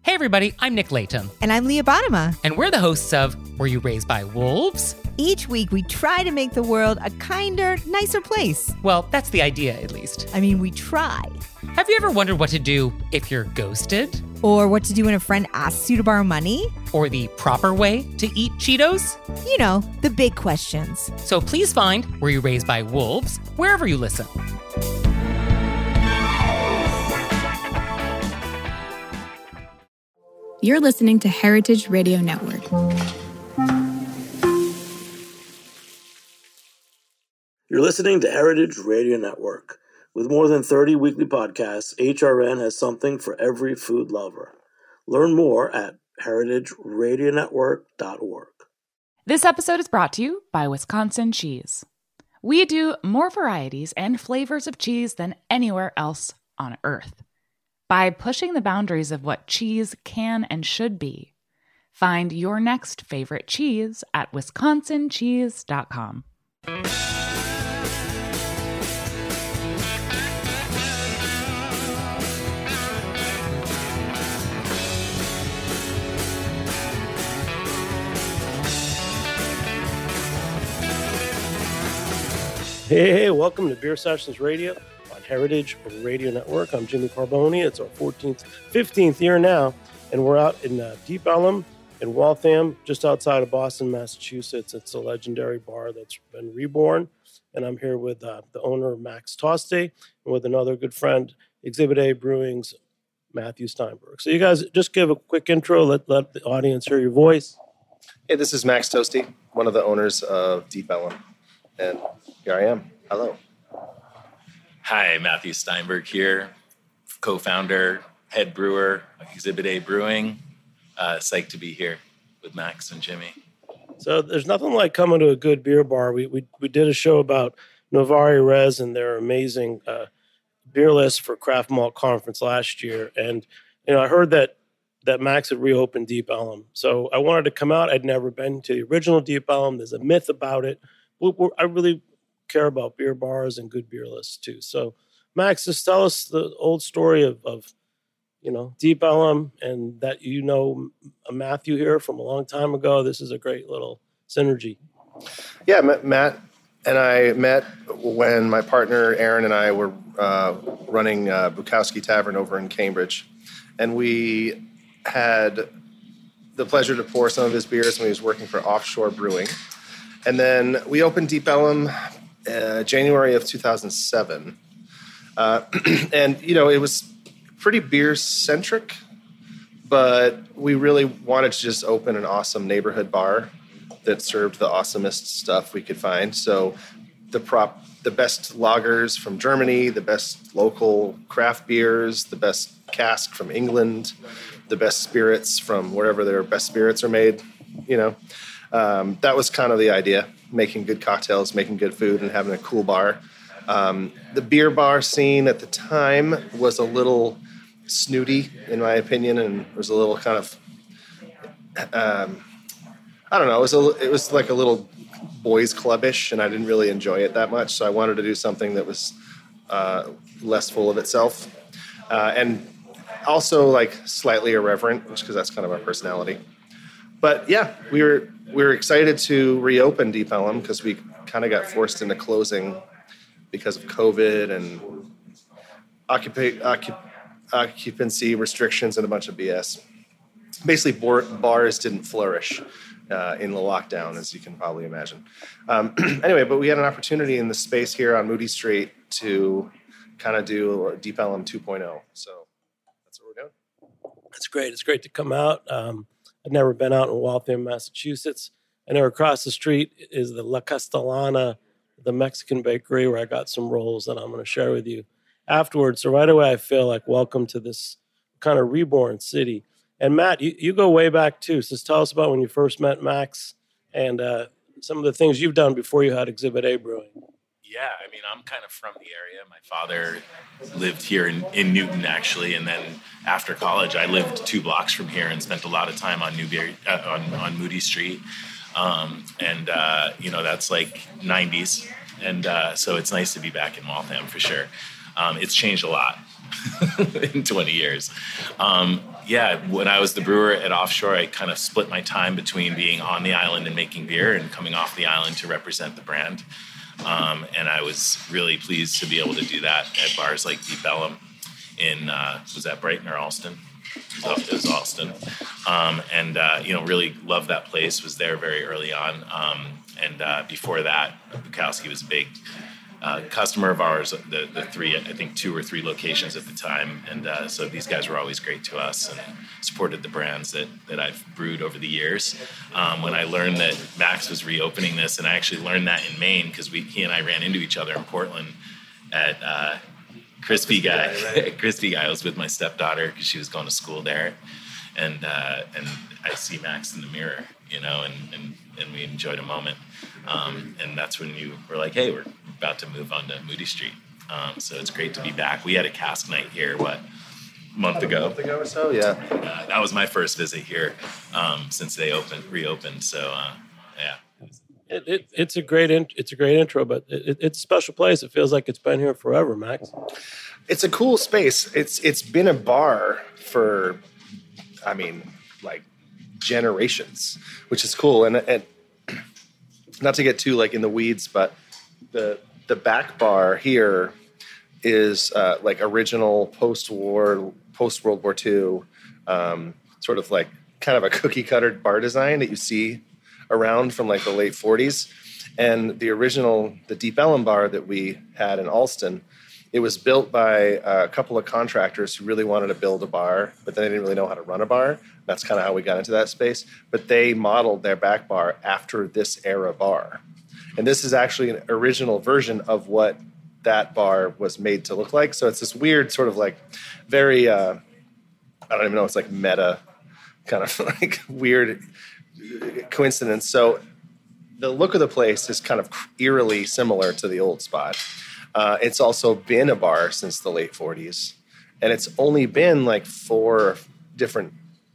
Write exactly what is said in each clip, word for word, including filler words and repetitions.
Hey everybody, I'm Nick Layton. And I'm Leah Bottima. And we're the hosts of Were You Raised by Wolves? Each week we try to make the world a kinder, nicer place. Well, that's the idea, at least. I mean, we try. Have you ever wondered what to do if you're ghosted? Or what to do when a friend asks you to borrow money? Or the proper way to eat Cheetos? You know, the big questions. So please find Were You Raised by Wolves wherever you listen. You're listening to Heritage Radio Network. You're listening to Heritage Radio Network. With more than thirty weekly podcasts, H R N has something for every food lover. Learn more at heritage radio network dot org. This episode is brought to you by Wisconsin Cheese. We do more varieties and flavors of cheese than anywhere else on Earth. By pushing the boundaries of what cheese can and should be, find your next favorite cheese at wisconsin cheese dot com. Hey, hey, welcome to Beer Sessions Radio on Heritage Radio Network. I'm Jimmy Carboni. It's our fourteenth, fifteenth year now, and we're out in uh, Deep Ellum in Waltham, just outside of Boston, Massachusetts. It's a legendary bar that's been reborn, and I'm here with uh, the owner, Max Toste, and with another good friend, Exhibit A Brewing's Matthew Steinberg. So you guys just give a quick intro, let, let the audience hear your voice. Hey, this is Max Toste, one of the owners of Deep Ellum. And here I am. Hello. Hi, Matthew Steinberg here, co-founder, head brewer, Exhibit A Brewing. Uh, psyched to be here with Max and Jimmy. So there's nothing like coming to a good beer bar. We we we did a show about Novari Res and their amazing uh, beer list for Craft Malt Conference last year. And you know, I heard that that Max had reopened Deep Ellum. So I wanted to come out. I'd never been to the original Deep Ellum. There's a myth about it. I really care about beer bars and good beer lists too. So, Max, just tell us the old story of, of you know, Deep Ellum, and that you know Matthew here from a long time ago. This is a great little synergy. Yeah, Matt and I met when my partner Aaron and I were uh, running uh, Bukowski Tavern over in Cambridge, and we had the pleasure to pour some of his beers when he was working for Offshore Brewing. And then we opened Deep Ellum uh, January of two thousand seven. Uh, and, you know, it was pretty beer-centric, but we really wanted to just open an awesome neighborhood bar that served the awesomest stuff we could find. So the prop, the best lagers from Germany, the best local craft beers, the best cask from England, the best spirits from wherever their best spirits are made, you know. Um, that was kind of the idea, making good cocktails, making good food, and having a cool bar. Um, the beer bar scene at the time was a little snooty, in my opinion, and was a little kind of, um, I don't know, it was, a, it was like a little boys clubbish, and I didn't really enjoy it that much, so I wanted to do something that was uh, less full of itself. Uh, and also, like, slightly irreverent, because that's kind of our personality. But, yeah, we were... We were excited to reopen Deep Ellum because we kind of got forced into closing because of COVID and occupa- occup- occupancy restrictions and a bunch of B S. Basically, bar- bars didn't flourish uh, in the lockdown, as you can probably imagine. Um, anyway, but we had an opportunity in the space here on Moody Street to kind of do Deep Ellum two point oh. So that's what we're doing. That's great. It's great to come out. Um, I've never been out in Waltham, Massachusetts. I know across the street is the La Castellana, the Mexican bakery, where I got some rolls that I'm going to share with you afterwards. So right away, I feel like welcome to this kind of reborn city. And Matt, you, you go way back too. So tell us about when you first met Max and uh, some of the things you've done before you had Exhibit A Brewing. Yeah, I mean, I'm kind of from the area. My father lived here in, in Newton, actually, and then after college, I lived two blocks from here and spent a lot of time on Newberry, uh, on, on Moody Street. Um, and, uh, you know, that's like nineties. And uh, so it's nice to be back in Waltham for sure. Um, it's changed a lot. in twenty years. Um, yeah, when I was the brewer at Offshore, I kind of split my time between being on the island and making beer and coming off the island to represent the brand. Um, and I was really pleased to be able to do that at bars like Deep Ellum in, uh, was that Brighton or Alston? It was Alston. Um, and, uh, you know, really loved that place, was there very early on. Um, and uh, before that, Bukowski was a big uh, customer of ours, the, the three, I think two or three locations at the time. And uh, so these guys were always great to us and supported the brands that, that I've brewed over the years. Um, when I learned that Max was reopening this, and I actually learned that in Maine because we he and I ran into each other in Portland at uh, Crispy Guy. Crispy Guy. I was with my stepdaughter because she was going to school there. And uh, and I see Max in the mirror, you know, and, and, and we enjoyed a moment. Um, and that's when you were like, hey, we're about to move on to Moody Street. Um, so it's great to be back. We had a cask night here, what, a month ago? A month ago or so, yeah. Uh, that was my first visit here um, since they opened, reopened. So, uh, yeah. It, it, it's a great in, it's a great intro, but it, it's a special place. It feels like it's been here forever, Max. It's a cool space. It's It's been a bar for, I mean, like generations, which is cool. And, and not to get too like in the weeds, but the the back bar here is uh, like original post-war, post-World War Two, um, sort of like kind of a cookie-cutter bar design that you see around from like the late forties. And the original, the Deep Ellum bar that we had in Alston, it was built by a couple of contractors who really wanted to build a bar, but they didn't really know how to run a bar. That's kind of how we got into that space. But they modeled their back bar after this era bar. And this is actually an original version of what that bar was made to look like. So it's this weird sort of like very, uh, I don't even know, it's like meta kind of like weird coincidence. So the look of the place is kind of eerily similar to the old spot. Uh, it's also been a bar since the late forties. And it's only been like four different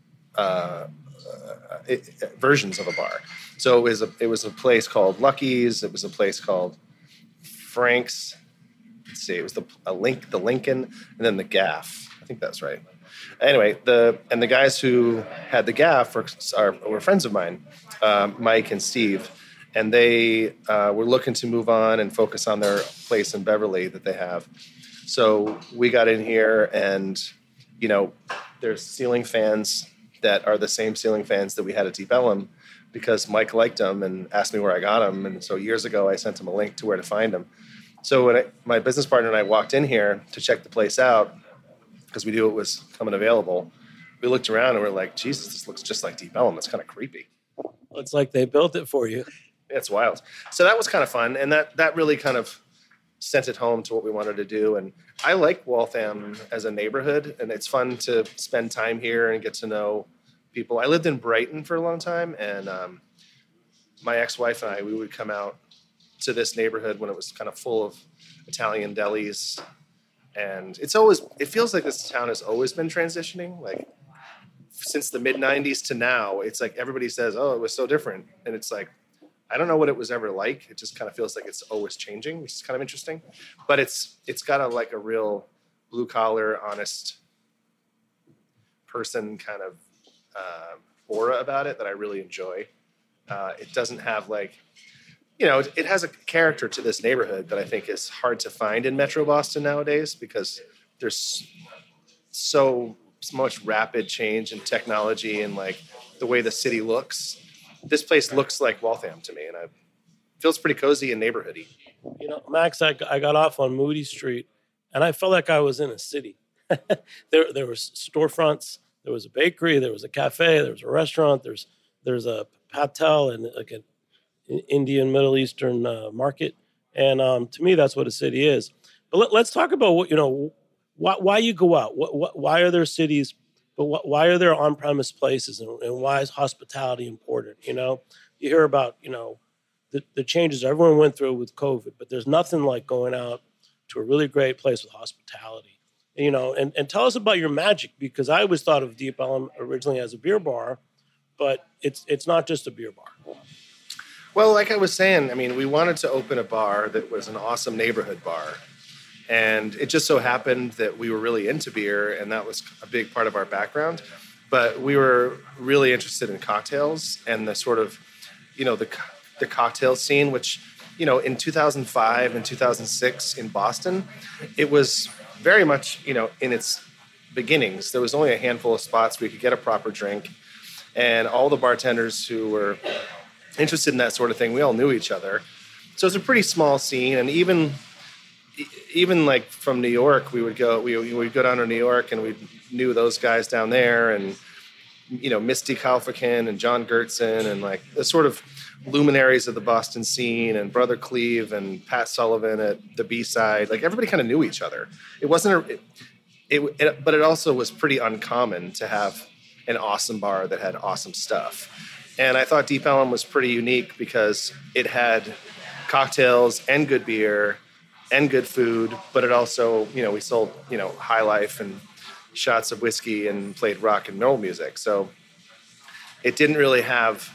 uh, uh, it, versions of a bar. So it was a it was a place called Lucky's. It was a place called Frank's. Let's see, it was the a link the Lincoln and then the Gaff. I think that's right. Anyway, the and the guys who had the Gaff were, are, were friends of mine, uh, Mike and Steve, and they uh, were looking to move on and focus on their place in Beverly that they have. So we got in here, and you know, there's ceiling fans that are the same ceiling fans that we had at Deep Ellum, because Mike liked them and asked me where I got them. And so years ago, I sent him a link to where to find them. So when I, my business partner and I walked in here to check the place out, because we knew it was coming available, we looked around and we're like, Jesus, this looks just like Deep Ellum. It's kind of creepy. It's like they built it for you. It's wild. So that was kind of fun. And that that really kind of sent it home to what we wanted to do. And I like Waltham as a neighborhood, and it's fun to spend time here and get to know people. I lived in Brighton for a long time, and um, my ex-wife and I, we would come out to this neighborhood when it was kind of full of Italian delis. And it's always, it feels like this town has always been transitioning. Like since the mid nineties to now, it's like everybody says, oh, it was so different. And it's like, I don't know what it was ever like. It just kind of feels like it's always changing, which is kind of interesting. But it's it's got a like a real blue collar, honest person kind of uh, aura about it that I really enjoy. Uh, it doesn't have like, you know, it, it has a character to this neighborhood that I think is hard to find in Metro Boston nowadays, because there's so, so much rapid change in technology and like the way the city looks. This place looks like Waltham to me, and it feels pretty cozy and neighborhoody. You know, Max, I, I got off on Moody Street, and I felt like I was in a city. there, there was storefronts, there was a bakery, there was a cafe, there was a restaurant, there's there's a patel and like an Indian Middle Eastern uh, market, and um, to me, that's what a city is. But let, let's talk about what you know, why, why you go out. What, what, why are there cities? But why are there on-premise places, and, and why is hospitality important? You know, you hear about, you know, the, the changes everyone went through with COVID, but there's nothing like going out to a really great place with hospitality. And, you know, and, and tell us about your magic, because I always thought of Deep Ellum originally as a beer bar, but it's it's not just a beer bar. Well, like I was saying, I mean, we wanted to open a bar that was an awesome neighborhood bar. And it just so happened that we were really into beer, and that was a big part of our background. But we were really interested in cocktails and the sort of, you know, the the cocktail scene, which, you know, in two thousand five and two thousand six in Boston, it was very much, you know, in its beginnings. There was only a handful of spots where you could get a proper drink, and all the bartenders who were interested in that sort of thing, we all knew each other. So it's a pretty small scene, and even even like from New York, we would go we we would go down to New York, and we knew those guys down there, and you know, Misty Kalfakin and John Gertzen, and like the sort of luminaries of the Boston scene, and Brother Cleve and Pat Sullivan at the B-side. Like everybody kind of knew each other. It wasn't a, it, it, it, but it also was pretty uncommon to have an awesome bar that had awesome stuff. And I thought Deep Ellum was pretty unique because it had cocktails and good beer and good food, but it also, you know, we sold, you know, High Life and shots of whiskey and played rock and roll music. So it didn't really have,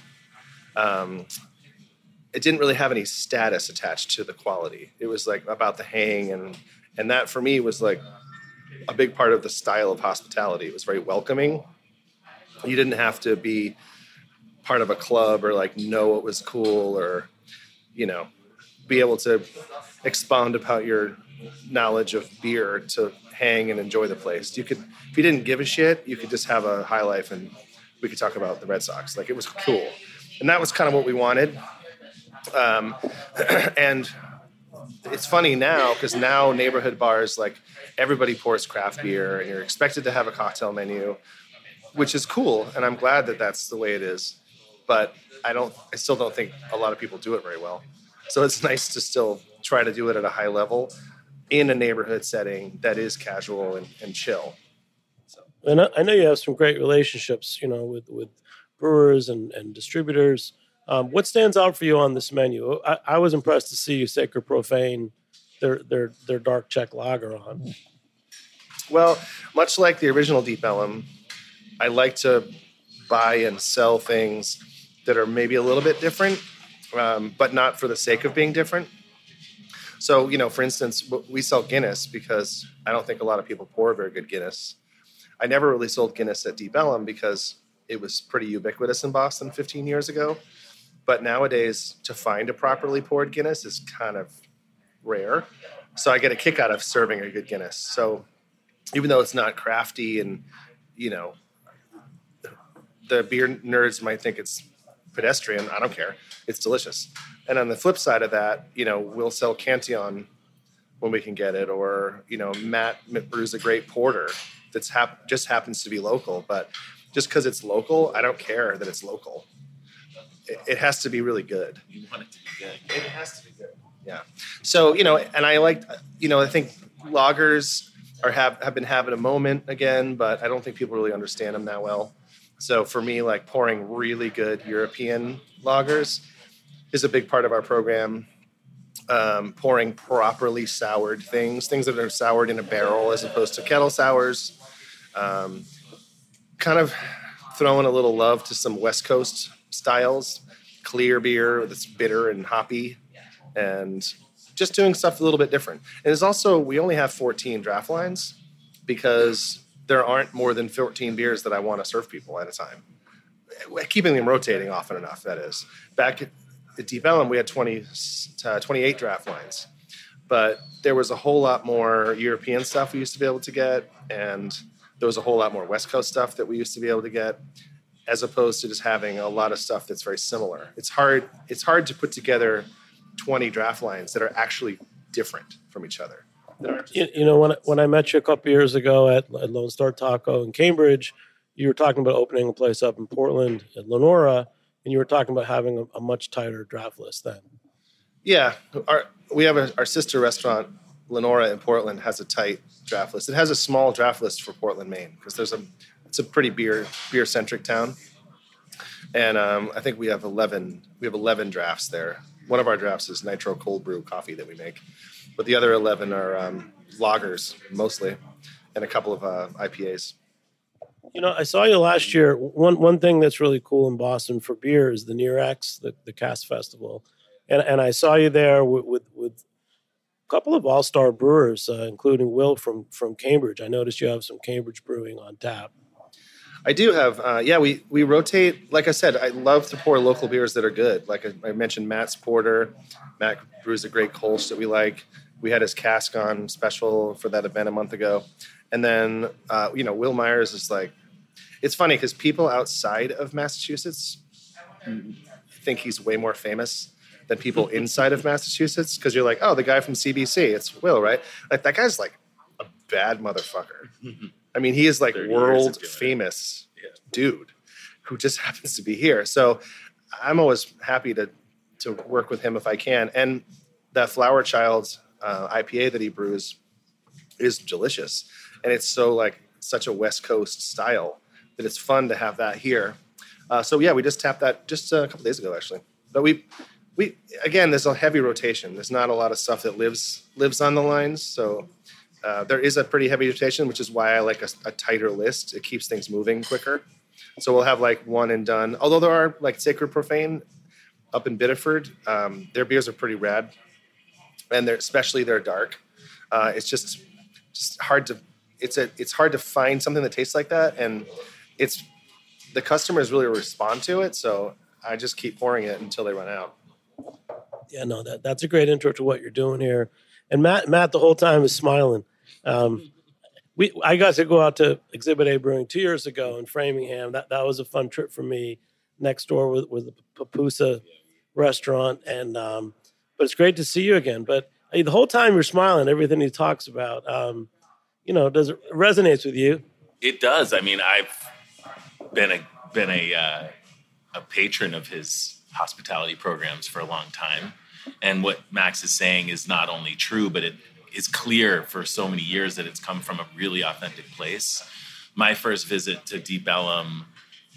um, it didn't really have any status attached to the quality. It was like about the hang, and and that for me was like a big part of the style of hospitality. It was very welcoming. You didn't have to be part of a club or like know what was cool, or, you know, be able to expound about your knowledge of beer to hang and enjoy the place. You could, if you didn't give a shit, you could just have a High Life and we could talk about the Red Sox. Like it was cool. And that was kind of what we wanted. Um, and it's funny now because now neighborhood bars, like everybody pours craft beer and you're expected to have a cocktail menu, which is cool. And I'm glad that that's the way it is. But I don't, I still don't think a lot of people do it very well. So it's nice to still try to do it at a high level in a neighborhood setting that is casual and, and chill. So. And I, I know you have some great relationships, you know, with, with brewers and, and distributors. Um, what stands out for you on this menu? I, I was impressed to see you Sacred Profane, their their their dark Czech lager on. Well, much like the original Deep Ellum, I like to buy and sell things that are maybe a little bit different, um, but not for the sake of being different. So, you know, for instance, we sell Guinness because I don't think a lot of people pour very good Guinness. I never really sold Guinness at Deep Ellum because it was pretty ubiquitous in Boston fifteen years ago. But nowadays, to find a properly poured Guinness is kind of rare. So I get a kick out of serving a good Guinness. So even though it's not crafty and, you know, the beer nerds might think it's pedestrian, I don't care. It's delicious. And on the flip side of that, you know, we'll sell Cantillon when we can get it. Or, you know, Matt brews a great porter that's hap- just happens to be local. But just because it's local, I don't care that it's local. It, it has to be really good. You want it to be good. It has to be good. Yeah. So, you know, and I like, you know, I think lagers are have, have been having a moment again, but I don't think people really understand them that well. So for me, like pouring really good European lagers is a big part of our program. Um, pouring properly soured things, things that are soured in a barrel as opposed to kettle sours. Um, kind of throwing a little love to some West Coast styles, clear beer that's bitter and hoppy, and just doing stuff a little bit different. And it's also, we only have fourteen draft lines because there aren't more than fourteen beers that I want to serve people at a time. Keeping them rotating often enough, that is. Back at, at Deep Ellum, we had twenty, uh, twenty-eight draft lines, but there was a whole lot more European stuff we used to be able to get, and there was a whole lot more West Coast stuff that we used to be able to get, as opposed to just having a lot of stuff that's very similar. It's hard, it's hard to put together twenty draft lines that are actually different from each other. You, you know, when when I met you a couple years ago at, at Lone Star Taco in Cambridge, you were talking about opening a place up in Portland at Lenora, and you were talking about having a, a much tighter draft list then. Yeah, our we have a, our sister restaurant, Lenora in Portland, has a tight draft list. It has a small draft list for Portland, Maine, because there's a it's a pretty beer beer centric town, and um, I think we have eleven we have eleven drafts there. One of our drafts is nitro cold brew coffee that we make, but the other eleven are um, lagers mostly, and a couple of uh, I P As. You know, I saw you last year. One one thing that's really cool in Boston for beer is the Near X, the, the Cask Festival, and and I saw you there with with, with couple of all-star brewers, uh, including Will from from Cambridge. I noticed you have some Cambridge brewing on tap. I do have, uh, yeah, we we rotate. Like I said, I love to pour local beers that are good. Like I, I mentioned, Matt's Porter. Matt brews a great Kolsch that we like. We had his cask on special for that event a month ago. And then, uh, you know, Will Myers is like, it's funny because people outside of Massachusetts think he's way more famous than people inside of Massachusetts, because you're like, oh, the guy from C B C, it's Will, right? Like, that guy's like a bad motherfucker. I mean, he is like world famous yeah. dude who just happens to be here. So I'm always happy to to work with him if I can. And that Flower Child's uh, I P A that he brews is delicious. And it's so like such a West Coast style that it's fun to have that here. Uh, so yeah, we just tapped that just a couple days ago, actually. But we, we again, there's a heavy rotation. There's not a lot of stuff that lives lives on the lines. So uh, there is a pretty heavy rotation, which is why I like a, a tighter list. It keeps things moving quicker. So we'll have like one and done. Although there are like Sacred Profane up in Biddeford, um, their beers are pretty rad, and they're especially they're dark. Uh, it's just just hard to it's a it's hard to find something that tastes like that, and it's the customers really respond to it. So I just keep pouring it until they run out. Yeah, no, that that's a great intro to what you're doing here. And Matt, Matt, the whole time is smiling. Um, we I got to go out to Exhibit A Brewing two years ago in Framingham. That that was a fun trip for me. Next door with with the Papusa restaurant, and um, but it's great to see you again. But hey, the whole time you're smiling. Everything he talks about, um, you know, does it resonates with you? It does. I mean, I've been a been a uh, a patron of his hospitality programs for a long time, and what Max is saying is not only true, but it is clear for so many years that it's come from a really authentic place. My first visit to Deep Ellum,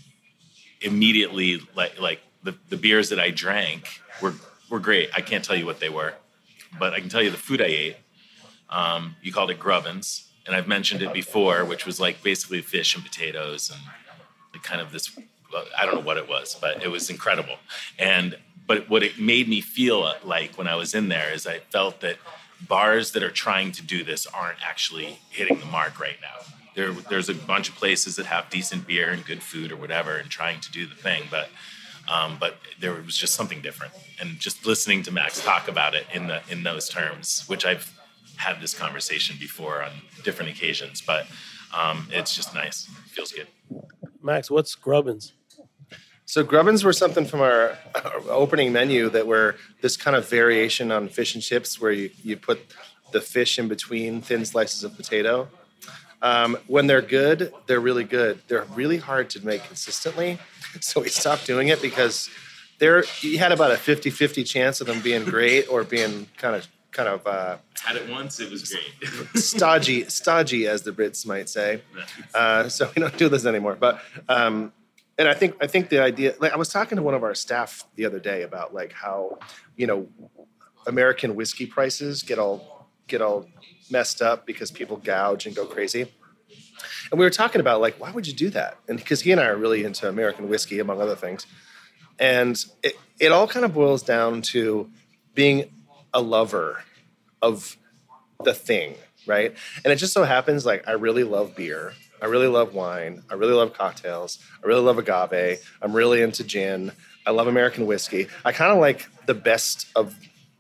immediately, like like the, the beers that I drank were were great. I can't tell you what they were, but I can tell you the food I ate. Um, you called it Grubbins, and I've mentioned it before, which was like basically fish and potatoes and kind of this, I don't know what it was, but it was incredible. And but what it made me feel like when I was in there is I felt that bars that are trying to do this aren't actually hitting the mark right now. There, there's a bunch of places that have decent beer and good food or whatever and trying to do the thing, but um, but there was just something different. And just listening to Max talk about it in the in those terms, which I've had this conversation before on different occasions, but um, it's just nice. It feels good. Max, what's Grubbins? So Grubbins were something from our, our opening menu that were this kind of variation on fish and chips where you, you put the fish in between thin slices of potato. Um, when they're good, they're really good. They're really hard to make consistently. So we stopped doing it because there you had about a fifty-fifty chance of them being great or being kind of kind of uh, had it once, it was great. stodgy, stodgy, as the Brits might say. Uh, so we don't do this anymore. But um, and I think I think the idea. Like I was talking to one of our staff the other day about like how you know American whiskey prices get all get all messed up because people gouge and go crazy. And we were talking about like, why would you do that? And because he and I are really into American whiskey, among other things. And it, it all kind of boils down to being a lover of the thing, right? And it just so happens like I really love beer. I really love wine. I really love cocktails. I really love agave. I'm really into gin. I love American whiskey. I kind of like the best of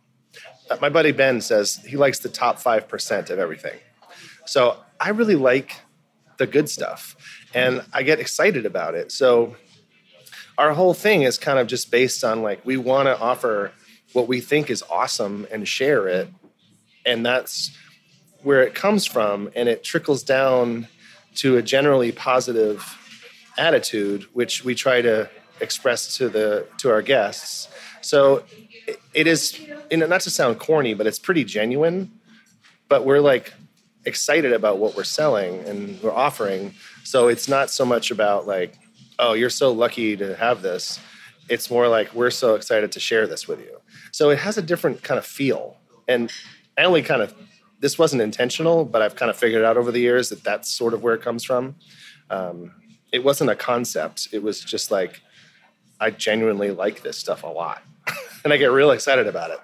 my buddy Ben says he likes the top five percent of everything. So I really like the good stuff and I get excited about it. So our whole thing is kind of just based on like, we want to offer what we think is awesome and share it. And that's where it comes from. And it trickles down to a generally positive attitude, which we try to express to the, to our guests. So it is, you know, not to sound corny, but it's pretty genuine. But we're like excited about what we're selling and we're offering. So it's not so much about like, oh, you're so lucky to have this. It's more like we're so excited to share this with you. So it has a different kind of feel. And I only kind of, this wasn't intentional, but I've kind of figured out over the years that that's sort of where it comes from. Um, it wasn't a concept. It was just like, I genuinely like this stuff a lot. And I get real excited about it.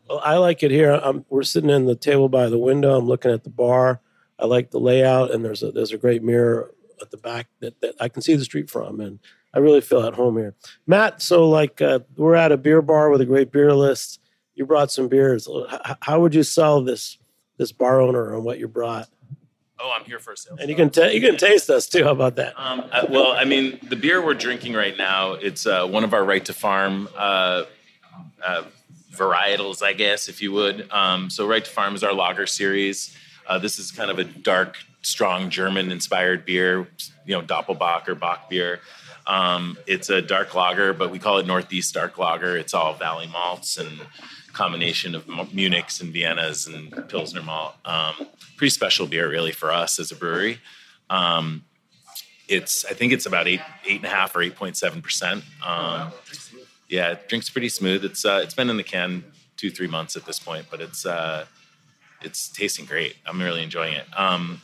Well, I like it here. I'm, we're sitting in the table by the window. I'm looking at the bar. I like the layout, and there's a there's a great mirror at the back that, that I can see the street from, and I really feel at home here. Matt, so like uh, we're at a beer bar with a great beer list. You brought some beers. H- how would you sell this this bar owner on what you brought? Oh, I'm here for a sale. And you can ta- you can taste us too. How about that? Um, uh, well, I mean, the beer we're drinking right now, it's uh, one of our Right to Farm uh, uh, varietals, I guess, if you would. Um, so Right to Farm is our lager series. Uh, this is kind of a dark, strong German-inspired beer, you know, Doppelbock or Bock beer. Um, it's a dark lager, but we call it Northeast Dark Lager. It's all Valley malts and combination of Munichs and Viennas and Pilsner malt. Um, pretty special beer, really, for us as a brewery. Um, it's, I think it's about eight, eight and a half or eight point seven percent. Um, yeah, it drinks pretty smooth. It's, uh, it's been in the can two, three months at this point, but it's, uh, it's tasting great. I'm really enjoying it. Um,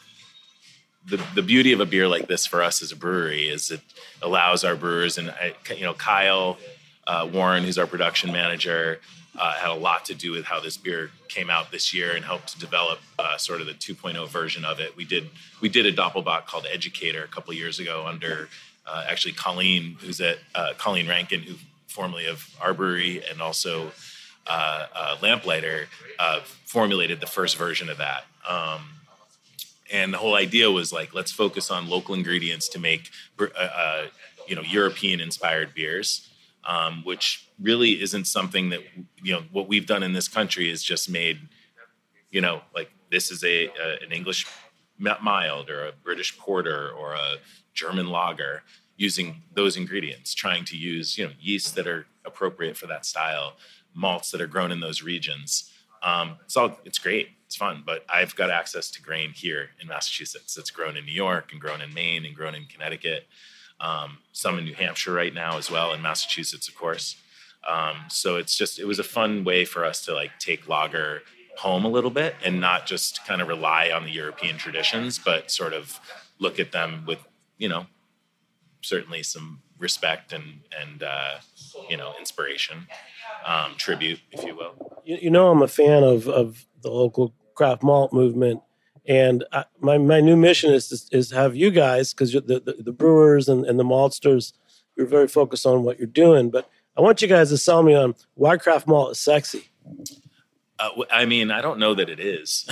the the beauty of a beer like this for us as a brewery is it allows our brewers, and I, you know, Kyle uh, Warren, who's our production manager, uh, had a lot to do with how this beer came out this year and helped to develop uh, sort of the two point oh version of it. We did we did a Doppelbock called Educator a couple of years ago under uh, actually Colleen, who's at uh, Colleen Rankin, who formerly of our brewery and also uh, uh, Lamplighter, uh, formulated the first version of that. Um, and the whole idea was like, let's focus on local ingredients to make, uh, uh, you know, European-inspired beers, um, which really isn't something that, you know, what we've done in this country is just made, you know, like this is a, a an English mild or a British porter or a German lager, using those ingredients, trying to use, you know, yeasts that are appropriate for that style, malts that are grown in those regions. Um, it's all, it's great. It's fun, but I've got access to grain here in Massachusetts. It's grown in New York and grown in Maine and grown in Connecticut. Um, some in New Hampshire right now as well, in Massachusetts, of course. Um, so it's just, it was a fun way for us to like take lager home a little bit and not just kind of rely on the European traditions, but sort of look at them with, you know, certainly some respect and, and uh, you know, inspiration, um, tribute, if you will. You, you know, I'm a fan of, of the local craft malt movement. And I, my, my new mission is to, is have you guys, because the, the, the brewers and, and the maltsters, you're very focused on what you're doing. But I want you guys to sell me on why craft malt is sexy. Uh, I mean, I don't know that it is.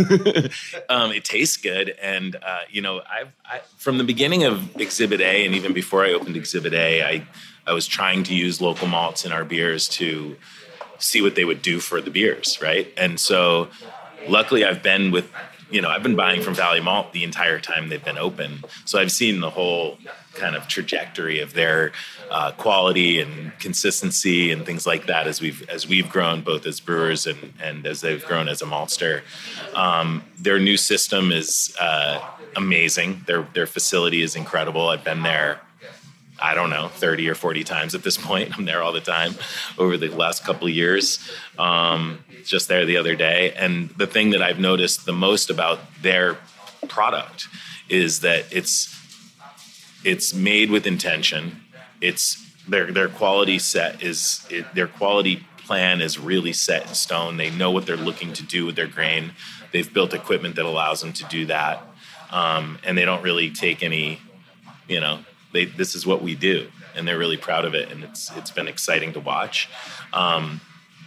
um, it tastes good. And, uh, you know, I've, I, from the beginning of Exhibit A and even before I opened Exhibit A, I, I was trying to use local malts in our beers to see what they would do for the beers, right? And so luckily I've been with, you know, I've been buying from Valley Malt the entire time they've been open. So I've seen the whole kind of trajectory of their uh, quality and consistency and things like that as we've as we've grown both as brewers and, and as they've grown as a maltster. Um, their new system is uh, amazing. Their their facility is incredible. I've been there, I don't know, thirty or forty times at this point. I'm there all the time over the last couple of years. Um, just there the other day. And the thing that I've noticed the most about their product is that it's it's made with intention. It's their their quality set is it, their quality plan is really set in stone. They know what they're looking to do with their grain. They've built equipment that allows them to do that. Um, and they don't really take any, you know, They, this is what we do, and they're really proud of it, and it's it's been exciting to watch. Um,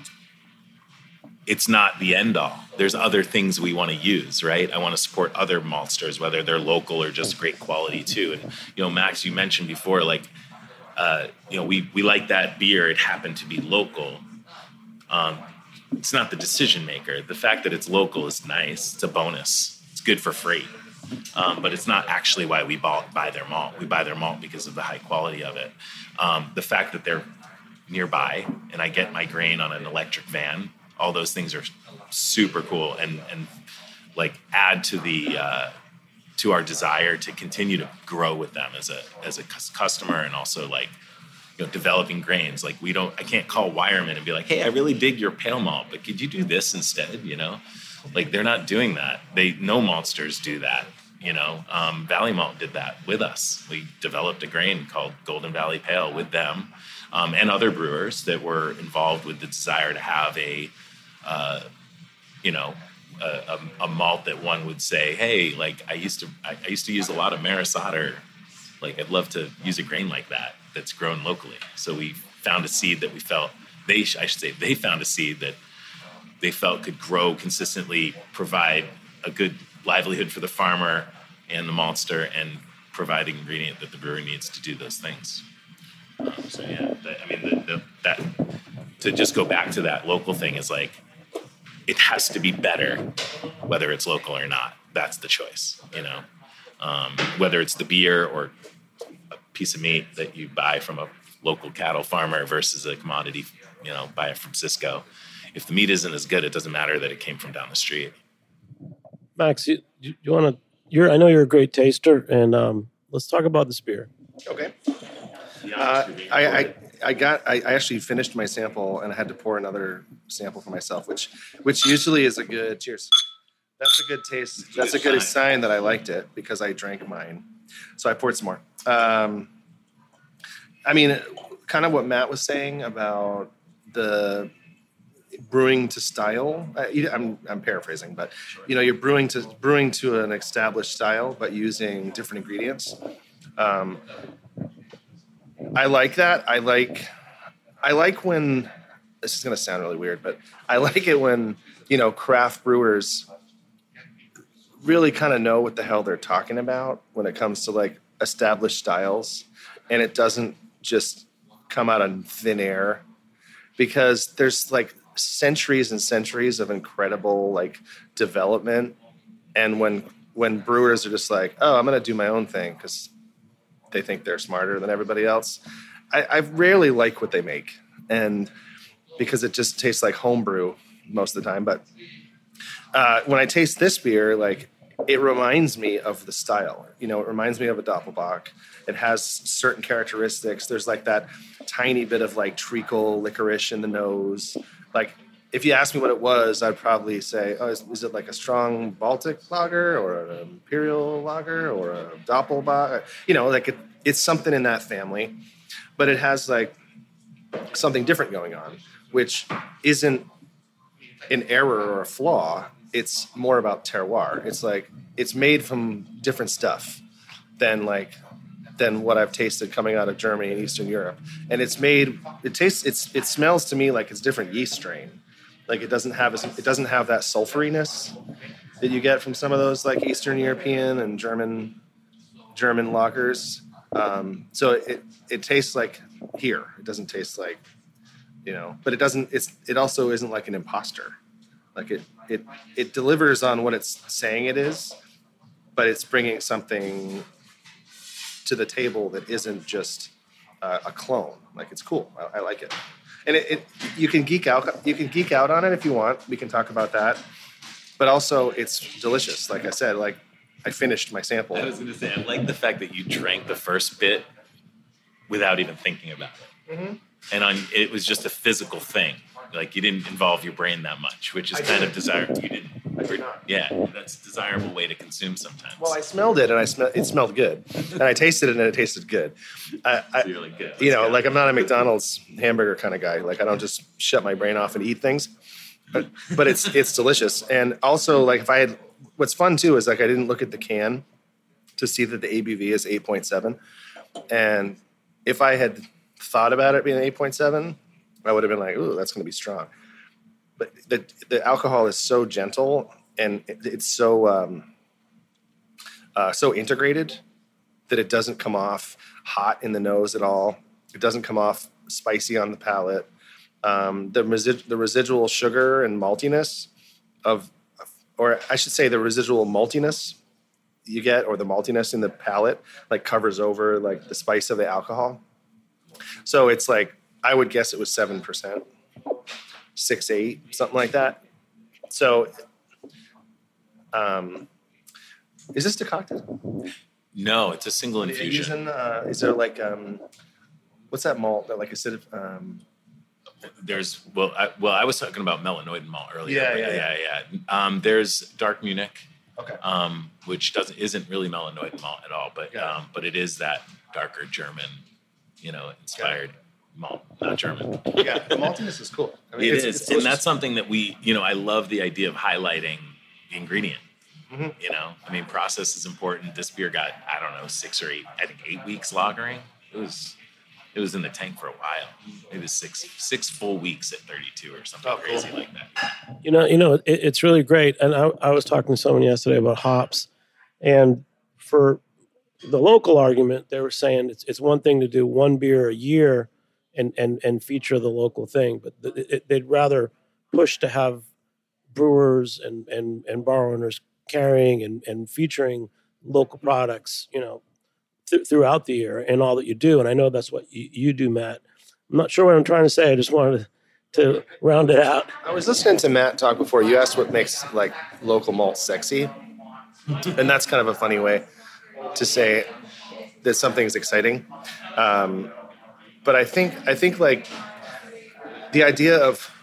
it's not the end all. There's other things we want to use, right? I want to support other maltsters, whether they're local or just great quality too. And you know, Max, you mentioned before, like uh, you know, we we like that beer. It happened to be local. Um, it's not the decision maker. The fact that it's local is nice. It's a bonus. It's good for freight. Um, but it's not actually why we buy their malt. We buy their malt because of the high quality of it. Um, the fact that they're nearby and I get my grain on an electric van, all those things are super cool and, and like add to the uh, to our desire to continue to grow with them as a as a customer, and also like, you know, developing grains. Like we don't, I can't call Wireman and be like, hey, I really dig your pale malt, but could you do this instead? You know, like they're not doing that. They no maltsters do that. You know, um, Valley Malt did that with us. We developed a grain called Golden Valley Pale with them, um, and other brewers that were involved with the desire to have a uh, you know, a, a, a malt that one would say, hey, like I used to, I, I used to use a lot of Maris Otter. Like I'd love to use a grain like that that's grown locally. So we found a seed that we felt they, I should say, they found a seed that they felt could grow consistently, provide a good livelihood for the farmer and the maltster, and provide the ingredient that the brewer needs to do those things. Um, so yeah, that, I mean, the, the, that to just go back to that local thing is like, it has to be better, whether it's local or not. That's the choice, you know. Um, whether it's the beer or a piece of meat that you buy from a local cattle farmer versus a commodity, you know, buy it from Cisco. If the meat isn't as good, it doesn't matter that it came from down the street. Max, you, you, you want to? You're. I know you're a great taster, and um, let's talk about this beer. Okay. Uh, I, I I got I, I actually finished my sample and I had to pour another sample for myself, which which usually is a good cheers. That's a good taste. That's a good sign that I liked it because I drank mine. So I poured some more. Um, I mean, kind of what Matt was saying about the brewing to style. I, I'm I'm paraphrasing, but you know, you're brewing to brewing to an established style, but using different ingredients. Um, I like that. I like I like when this is going to sound really weird, but I like it when, you know, craft brewers really kind of know what the hell they're talking about when it comes to like established styles, and it doesn't just come out of thin air, because there's like centuries and centuries of incredible like development. And when when brewers are just like, oh, I'm going to do my own thing because they think they're smarter than everybody else, I, I rarely like what they make, and because it just tastes like homebrew most of the time. But uh, when I taste this beer, like it reminds me of the style. You know, it reminds me of a Doppelbock. It has certain characteristics. There's like that tiny bit of like treacle licorice in the nose. Like if you ask me what it was, I'd probably say, oh, is, is it like a strong Baltic lager or an Imperial lager or a Doppelbock? You know, like it, it's something in that family, but it has like something different going on, which isn't an error or a flaw. It's more about terroir. It's like it's made from different stuff than like than what I've tasted coming out of Germany and Eastern Europe. And it's made it tastes it's it smells to me like it's different yeast strain. Like it doesn't have a, it doesn't have that sulfuriness that you get from some of those like Eastern European and German German lagers. Um, so it it tastes like here. It doesn't taste like, you know, but it doesn't. It's it also isn't like an imposter. Like it it it delivers on what it's saying it is, but it's bringing something to the table that isn't just uh, a clone. Like it's cool. I, I like it. And it, it, you can geek out. You can geek out on it if you want. We can talk about that. But also, it's delicious. Like I said, like I finished my sample. I was going to say, I like the fact that you drank the first bit without even thinking about it, mm-hmm. and on it was just a physical thing. Like you didn't involve your brain that much, which is I kind did. of desirable. You didn't. I did not. Yeah, that's a desirable way to consume sometimes. Well, I smelled it, and I smelled it smelled good, and I tasted it, and it tasted good. I, I, really good. Let's you know, go. like I'm not a McDonald's hamburger kind of guy. Like I don't just shut my brain off and eat things, but, but it's it's delicious. And also, like if I had, what's fun too is like I didn't look at the can to see that the A B V is eight point seven, and if I had thought about it being eight point seven, I would have been like, ooh, that's going to be strong. But the the alcohol is so gentle and it, it's so um, uh, so integrated that it doesn't come off hot in the nose at all. It doesn't come off spicy on the palate. Um, the, resi- the residual sugar and maltiness of, or I should say the residual maltiness you get, or the maltiness in the palate, like covers over like the spice of the alcohol. So it's like, I would guess it was seven percent, six, eight, something like that. So, um, is this decocted? No, it's a single Are you infusion. Using, uh, is there like, um, what's that malt that like acidic, um, There's well, I, well, I was talking about melanoid malt earlier. Yeah, but yeah, yeah, yeah. Um, there's dark Munich, okay. um, which doesn't isn't really melanoid malt at all, but Yeah. um, but it is that darker German, you know, inspired malt, not German. Yeah, the maltiness is cool. I mean, It it's, is, it's and delicious. that's something that we, you know, I love the idea of highlighting the ingredient. Mm-hmm. You know, I mean, process is important. This beer got, I don't know, six or eight, I think eight weeks lagering. It was, it was in the tank for a while. It was six, six full weeks at thirty-two or something Oh, cool. crazy like that. You know, you know, it, it's really great. And I, I was talking to someone yesterday about hops, and for the local argument, they were saying it's it's one thing to do one beer a year and and and feature the local thing, but th- it, they'd rather push to have brewers and and and bar owners carrying and and featuring local products, you know, th- throughout the year and all that you do. And I know that's what you, you do, Matt. I'm not sure what I'm trying to say. I just wanted to, to round it out. I was listening to Matt talk before. You asked what makes like local malt sexy, and that's kind of a funny way to say that something is exciting. Um, but I think I think like the idea of,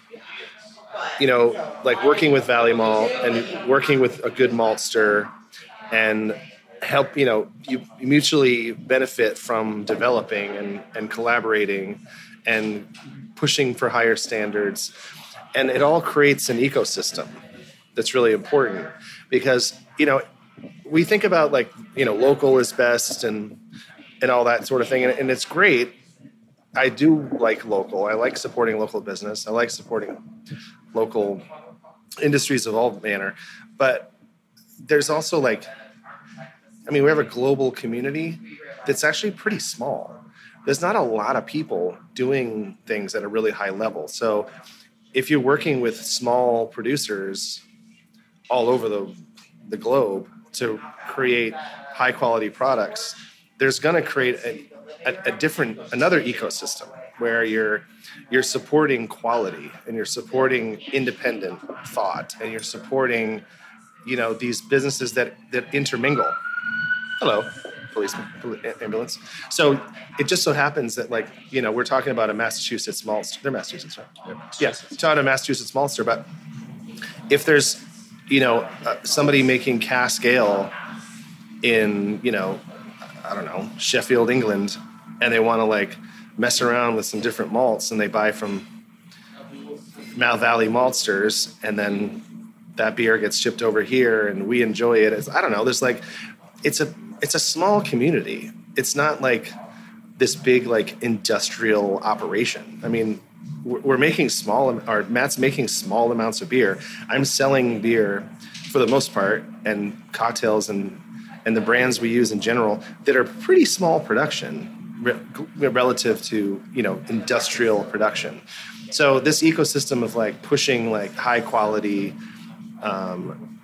you know, like working with Valley Malt and working with a good maltster and help, you know, you mutually benefit from developing and, and collaborating and pushing for higher standards. And it all creates an ecosystem that's really important because, you know, we think about like, you know, local is best and, and all that sort of thing. And, and it's great. I do like local. I like supporting local business. I like supporting local industries of all manner. But there's also like, I mean, we have a global community that's actually pretty small. There's not a lot of people doing things at a really high level. So if you're working with small producers all over the, the globe to create high quality products, there's going to create a, a, a different, another ecosystem where you're, you're supporting quality and you're supporting independent thought and you're supporting, you know, these businesses that, that intermingle. Hello, police, police ambulance. So it just so happens that, like, you know, we're talking about a Massachusetts maltster. They're Massachusetts, right? Yeah, yeah. Talking about a Massachusetts maltster, but if there's, you know, uh, somebody making cask ale in, you know, I don't know, Sheffield, England, and they want to like mess around with some different malts, and they buy from Mount Valley Maltsters, and then that beer gets shipped over here, and we enjoy it. It's, I don't know. There's like, it's a it's a small community. It's not like this big like industrial operation. I mean, we're, we're making small, or Matt's making small amounts of beer. I'm selling beer for the most part, and cocktails and and the brands we use in general that are pretty small production re- relative to, you know, industrial production. So this ecosystem of like pushing like high quality um,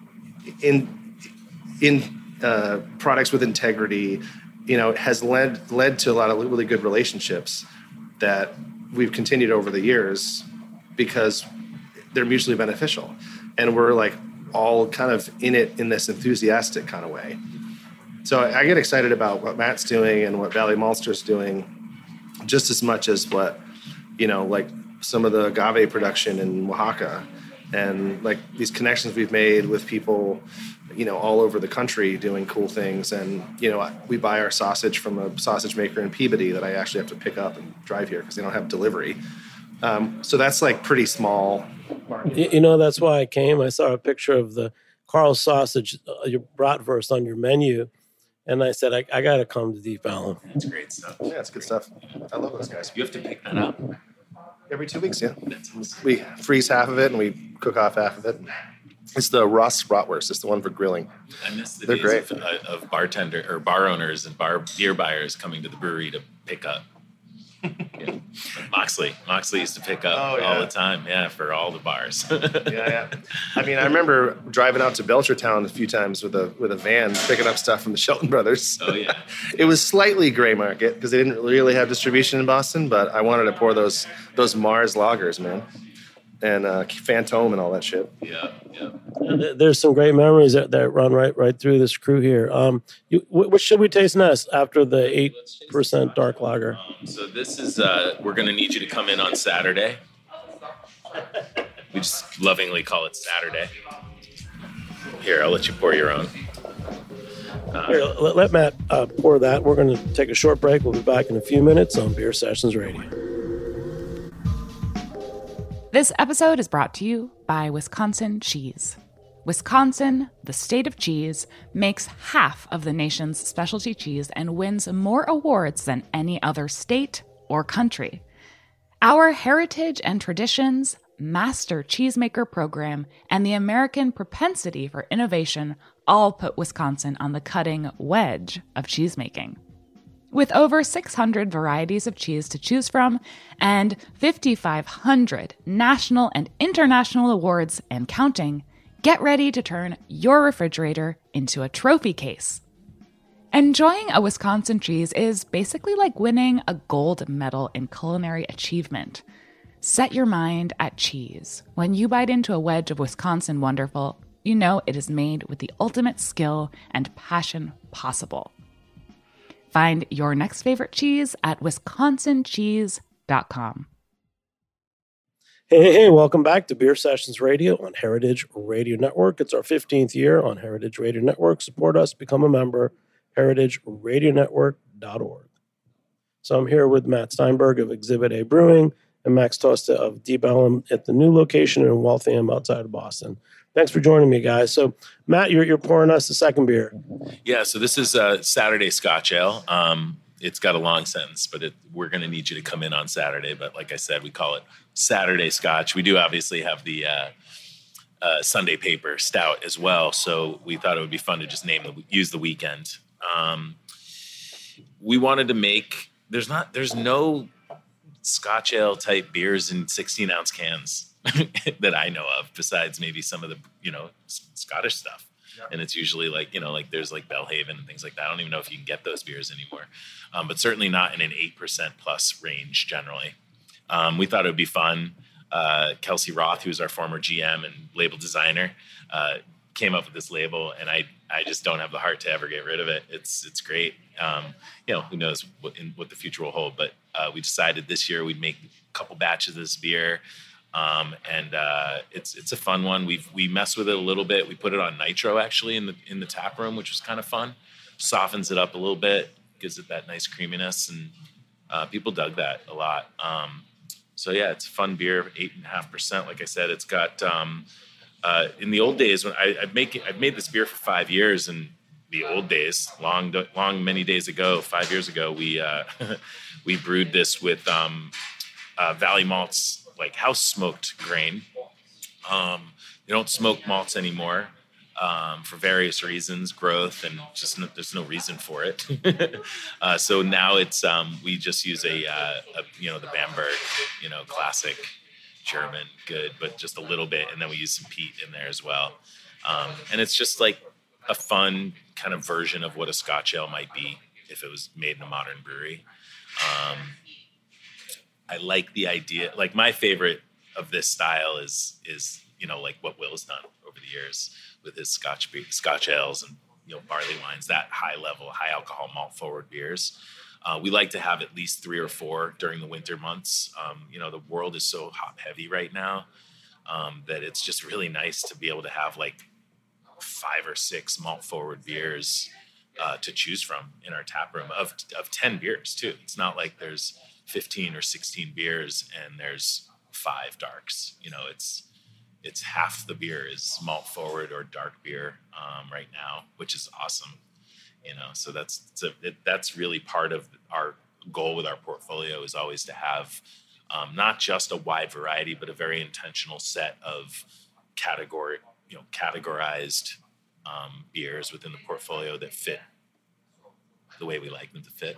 in in uh, products with integrity, you know, has led led to a lot of really good relationships that we've continued over the years because they're mutually beneficial, and we're like all kind of in it in this enthusiastic kind of way. So I get excited about what Matt's doing and what Valley Maltster's doing just as much as what, you know, like some of the agave production in Oaxaca and like these connections we've made with people, you know, all over the country doing cool things. And, you know, we buy our sausage from a sausage maker in Peabody that I actually have to pick up and drive here because they don't have delivery. Um, so that's like pretty small. You, you know, that's why I came. I saw a picture of the Carl's sausage, uh, your bratwurst on your menu. And I said, I, I got to come to Deep Ellum. It's great stuff. Yeah, it's good stuff. I love those guys. You have to pick that up. Every two weeks, yeah. We freeze half of it and we cook off half of it. It's the Ross bratwurst. It's the one for grilling. I miss the They're days great. Of, uh, of bartender or bar owners and bar beer buyers coming to the brewery to pick up. Yeah. Like Moxley. Moxley used to pick up Oh, yeah. all the time, yeah, for all the bars. Yeah, yeah. I mean, I remember driving out to Belchertown a few times with a with a van, picking up stuff from the Shelton Brothers. Oh, yeah. It was slightly gray market because they didn't really have distribution in Boston, but I wanted to pour those those Mars lagers, man, and uh, Fantôme and all that shit. Yeah, yeah. Th- There's some great memories that, that run right right through this crew here. Um, you, wh- what should we taste next after the eight percent dark lager? Um, so this is, uh, we're going to need you to come in on Saturday. We just lovingly call it Saturday. Here, I'll let you pour your own. Uh, Here, let, let Matt uh, pour that. We're going to take a short break. We'll be back in a few minutes on Beer Sessions Radio. This episode is brought to you by Wisconsin Cheese. Wisconsin, the state of cheese, makes half of the nation's specialty cheese and wins more awards than any other state or country. Our heritage and traditions, master cheesemaker program, and the American propensity for innovation all put Wisconsin on the cutting wedge of cheesemaking. With over six hundred varieties of cheese to choose from and five thousand five hundred national and international awards and counting, get ready to turn your refrigerator into a trophy case. Enjoying a Wisconsin cheese is basically like winning a gold medal in culinary achievement. Set your mind at cheese. When you bite into a wedge of Wisconsin Wonderful, you know it is made with the ultimate skill and passion possible. Find your next favorite cheese at wisconsin cheese dot com. Hey, hey, hey, welcome back to Beer Sessions Radio on Heritage Radio Network. It's our fifteenth year on Heritage Radio Network. Support us, become a member, heritage radio network dot org. So I'm here with Matt Steinberg of Exhibit A Brewing and Max Tosta of Deep Ellum at the new location in Waltham outside of Boston. Thanks for joining me, guys. So, Matt, you're, you're pouring us the second beer. Yeah, so this is a Saturday Scotch Ale. Um, it's got a long sentence, but it, we're going to need you to come in on Saturday. But like I said, we call it Saturday Scotch. We do obviously have the uh, uh, Sunday Paper Stout as well, so we thought it would be fun to just name the, use the weekend. Um, we wanted to make there's not there's no Scotch Ale type beers in sixteen ounce cans that I know of, besides maybe some of the, you know, Scottish stuff. Yeah. And it's usually like, you know, like there's like Belhaven and things like that. I don't even know if you can get those beers anymore, um, but certainly not in an eight percent plus range generally. Um, we thought it would be fun. Uh, Kelsey Roth, who's our former G M and label designer, uh, came up with this label, and I, I just don't have the heart to ever get rid of it. It's, it's great. Um, you know, who knows what, in, what the future will hold, but uh, we decided this year we'd make a couple batches of this beer. Um, and, uh, it's, it's a fun one. We've, we messed with it a little bit. We put it on nitro actually in the, in the tap room, which was kind of fun. Softens it up a little bit, gives it that nice creaminess, and, uh, people dug that a lot. Um, so yeah, it's a fun beer, eight and a half percent. Like I said, it's got, um, uh, in the old days when I, I'd make it, I've made this beer for five years, and the old days, long, long, many days ago, five years ago, we, uh, we brewed this with, um, uh, Valley Malts, like house smoked grain. Um, they don't smoke malts anymore, um, for various reasons, growth, and just no, there's no reason for it. uh, so now it's, um, we just use a, uh, a, you know, the Bamberg, you know, classic German, good, but just a little bit. And then we use some peat in there as well. Um, and it's just like a fun kind of version of what a Scotch ale might be if it was made in a modern brewery. Um, I like the idea, like my favorite of this style is, is, you know, like what Will's done over the years with his Scotch Scotch ales and, you know, barley wines, that high level, high alcohol malt forward beers. Uh, we like to have at least three or four during the winter months. Um, you know, the world is so hop heavy right now um, that it's just really nice to be able to have like five or six malt forward beers uh, to choose from in our tap room of, of ten beers too. It's not like there's fifteen or sixteen beers and there's five darks. You know, it's it's half the beer is malt forward or dark beer um, right now, which is awesome. You know, so that's it's a, it, that's really part of our goal with our portfolio, is always to have um, not just a wide variety, but a very intentional set of category, you know, categorized um, beers within the portfolio that fit the way we like them to fit.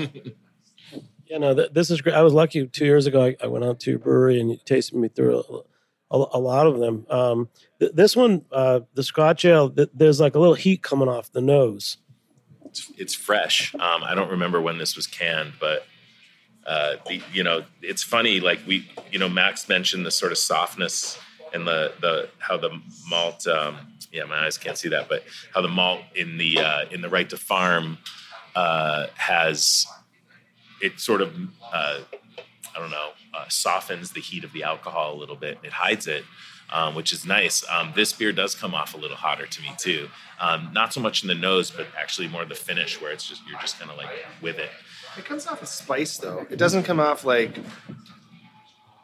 Yeah, no, th- this is great. I was lucky two years ago. I, I went out to your brewery and you tasted me through a, a, a lot of them. Um, th- this one, uh, the Scotch Ale, th- there's like a little heat coming off the nose. It's, it's fresh. Um, I don't remember when this was canned, but uh, the, you know, it's funny. Like we, you know, Max mentioned the sort of softness and the the how the malt. Um, yeah, my eyes can't see that, but how the malt in the uh, in the Right to Farm uh, has. It sort of, uh, I don't know, uh, softens the heat of the alcohol a little bit. It hides it, um, which is nice. Um, this beer does come off a little hotter to me too. Um, not so much in the nose, but actually more the finish, where it's just, you're just kind of like with it. It comes off as spice though. It doesn't come off like,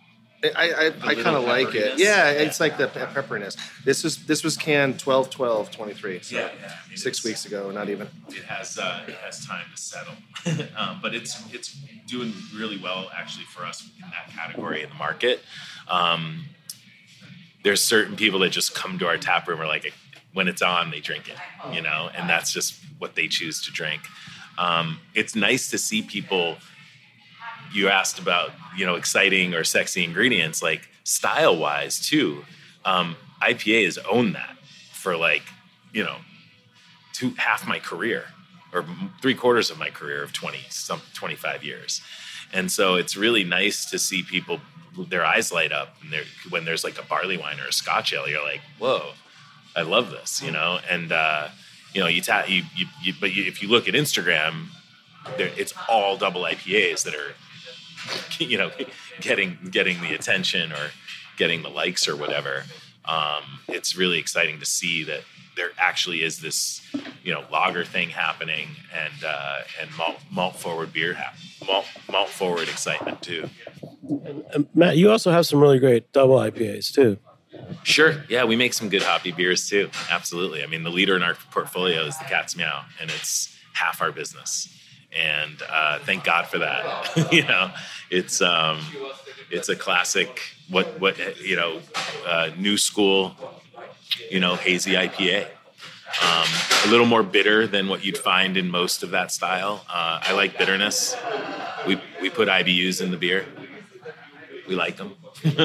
I I, I kind of like it. Yeah, yeah, it's like the pe- pepperiness. This was this was canned twelve twelve twenty-three. So Yeah, yeah. I mean, six it's- weeks ago, not even. It has uh, it has time to settle, um, but it's it's doing really well actually for us in that category in the market. Um, there's certain people that just come to our tap room, or like when it's on, they drink it, you know, and that's just what they choose to drink. Um, it's nice to see people. You asked about, you know, exciting or sexy ingredients, like style wise too. Um, I P A has owned that for like, you know, two half my career or three quarters of my career of twenty some twenty-five years. And so it's really nice to see people, their eyes light up and they're, when there's like a barley wine or a Scotch ale, you're like, whoa, I love this, you know? And, uh, you know, you, ta- you, you, you but you, if you look at Instagram, there, it's all double I P As that are, you know, getting getting the attention or getting the likes or whatever. Um, it's really exciting to see that there actually is this, you know, lager thing happening and uh, and malt malt forward beer hap- malt malt forward excitement too. And, and Matt, you also have some really great double I P As too. Sure, yeah, we make some good hoppy beers too. Absolutely. I mean, the leader in our portfolio is the Cat's Meow, and it's half our business. And uh, thank God for that. You know, it's um, it's a classic. What what you know, uh, new school. You know, hazy I P A. Um, a little more bitter than what you'd find in most of that style. Uh, I like bitterness. We we put I B Us in the beer. We like them.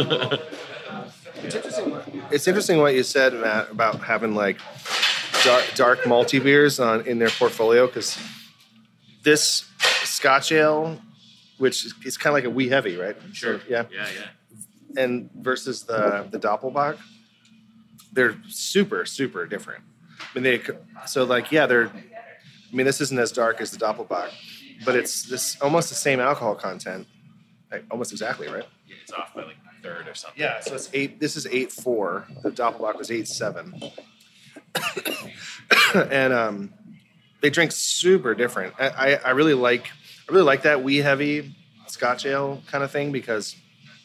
It's interesting. It's interesting what you said, Matt, about having like dark, dark malty beers on in their portfolio, because this Scotch ale, which is, is kind of like a wee heavy, right? Sure. So, yeah. Yeah, yeah. And versus the the Doppelbock, they're super super different. I mean, they so like yeah, they're. I mean, this isn't as dark as the Doppelbock, but it's this almost the same alcohol content, like almost exactly, right? Yeah, it's off by like a third or something. Yeah, so it's eight. This is eight four. The Doppelbock was eight seven, and um, they drink super different. I, I, I really like I really like that wee heavy Scotch ale kind of thing, because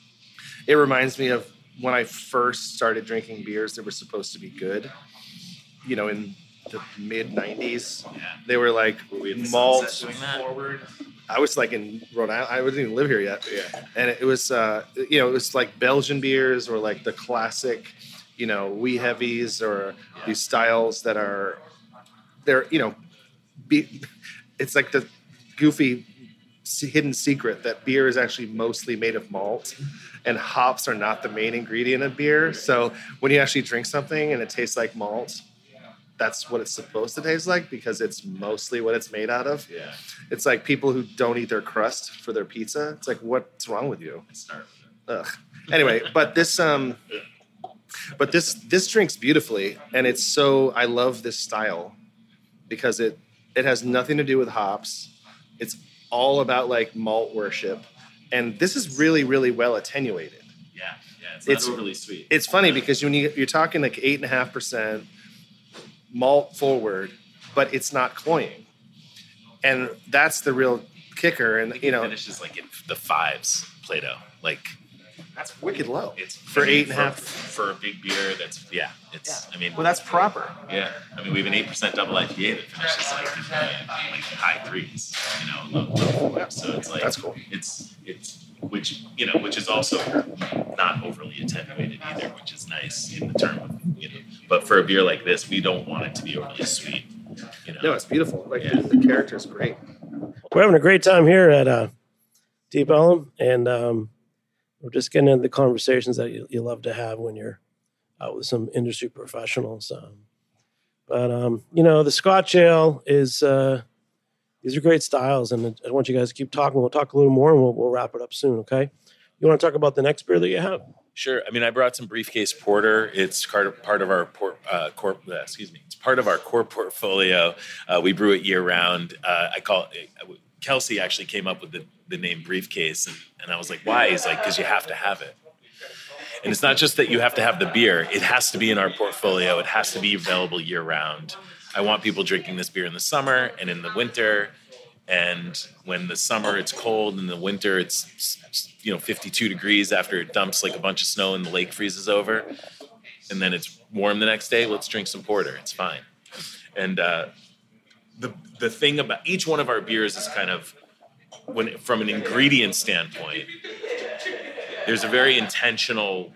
it reminds me of when I first started drinking beers that were supposed to be good. You know, in the mid nineties, Yeah. they were like Were we at the malt Sunset doing that? forward. I was like in Rhode Island. I didn't even live here yet. Yeah. And it was, uh, you know, it was like Belgian beers or like the classic, you know, wee heavies or Yeah. these styles that are, they're, you know, be, it's like the goofy s- hidden secret that beer is actually mostly made of malt and hops are not the main ingredient of beer. So when you actually drink something and it tastes like malt, that's what it's supposed to taste like, because it's mostly what it's made out of. Yeah. It's like people who don't eat their crust for their pizza. It's like, what's wrong with you? Start. Ugh. Anyway, but this um, but this this drinks beautifully, and it's so I love this style because it it has nothing to do with hops. It's all about like malt worship, and this is really really well attenuated. Yeah. Yeah. It's not It's- overly sweet. It's funny because when you, you're talking like eight and a half percent malt forward, but it's not cloying, and that's the real kicker. And you know, finishes like in the fives, Plato. Like that's wicked low. it's For eight and a for, half. for a big beer. That's yeah. It's I mean Well, that's proper. yeah. I mean we have an eight percent double I P A that finishes like in, uh, like high threes. You know, low, low fours. So it's like That's cool. It's it's which you know which is also not overly attenuated either, which is nice in the term of you know. But for a beer like this, we don't want it to be overly sweet. You know. No, it's beautiful. Like Yeah. the character is great. We're having a great time here at uh, Deep Ellum, and um, we're just getting into the conversations that you, you love to have when you're out with some industry professionals. Um, but um, you know, the Scotch ale is uh, these are great styles, and I want you guys to keep talking. We'll talk a little more, and we'll, we'll wrap it up soon. Okay? You want to talk about the next beer that you have? Sure. I mean, I brought some briefcase porter. It's part of, part of our port, uh, core. Uh, excuse me. It's part of our core portfolio. Uh, we brew it year round. Uh, I call it. Kelsey actually came up with the, the name briefcase, and, and I was like, why? He's like, because you have to have it. And it's not just that you have to have the beer. It has to be in our portfolio. It has to be available year round. I want people drinking this beer in the summer and in the winter. And when the summer it's cold, and the winter it's, you know, fifty-two degrees after it dumps like a bunch of snow and the lake freezes over, and then it's warm the next day, let's drink some porter. It's fine. And uh, the the thing about each one of our beers is kind of, when from an ingredient standpoint, there's a very intentional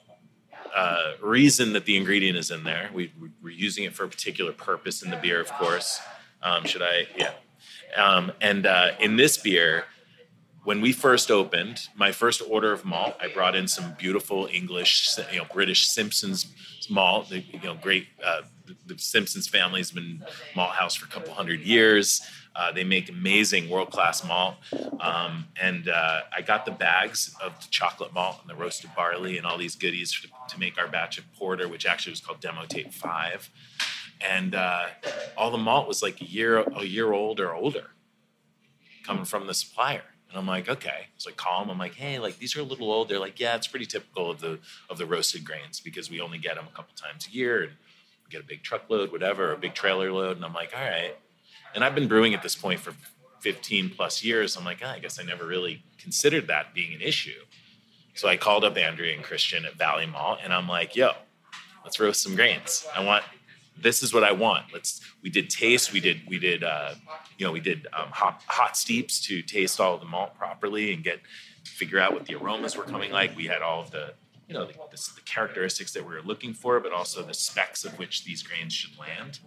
uh, reason that the ingredient is in there. We, we're using it for a particular purpose in the beer, of course. Um, should I? Yeah. Um, and uh, in this beer, when we first opened, my first order of malt, I brought in some beautiful English, you know, British Simpsons malt. The, you know, great. Uh, the, the Simpsons family has been malt house for a couple hundred years. Uh, they make amazing world-class malt. Um, and uh, I got the bags of the chocolate malt and the roasted barley and all these goodies to, to make our batch of porter, which actually was called Demo Tape five. And uh, all the malt was like a year a year old or older coming from the supplier. And I'm like, okay. So I call them. I'm like, hey, like these are a little old. They're like, yeah, it's pretty typical of the of the roasted grains because we only get them a couple times a year and we get a big truckload, whatever, a big trailer load. And I'm like, all right. And I've been brewing at this point for fifteen plus years. I'm like, oh, I guess I never really considered that being an issue. So I called up Andrea and Christian at Valley Malt and I'm like, yo, let's roast some grains. I want This is what I want. Let's. We did taste. We did. We did. Uh, you know, we did um, hot hot steeps to taste all of the malt properly and get figure out what the aromas were coming like. We had all of the, you know, the, the, the characteristics that we were looking for, but also the specs of which these grains should land.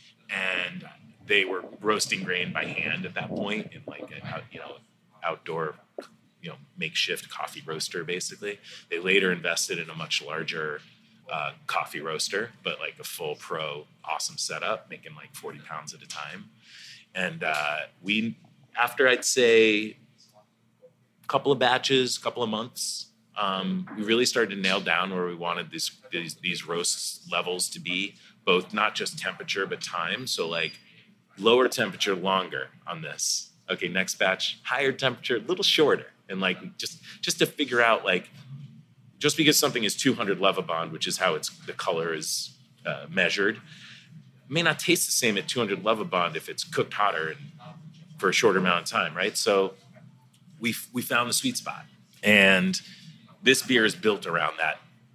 And they were roasting grain by hand at that point in like a, you know, outdoor, you know, makeshift coffee roaster. Basically, they later invested in a much larger Uh, coffee roaster, but like a full pro, awesome setup, making like forty pounds at a time. And uh, we, after I'd say a couple of batches, a couple of months, um, we really started to nail down where we wanted this, these, these roast levels to be, both not just temperature, but time. So like lower temperature, longer on this. Okay, next batch, higher temperature, a little shorter. And like just, just to figure out like, just because something is two hundred Levibond, which is how it's the color is uh, measured, it may not taste the same at two hundred Levibond if it's cooked hotter and for a shorter amount of time, right? So we we found the sweet spot, and this beer is built around that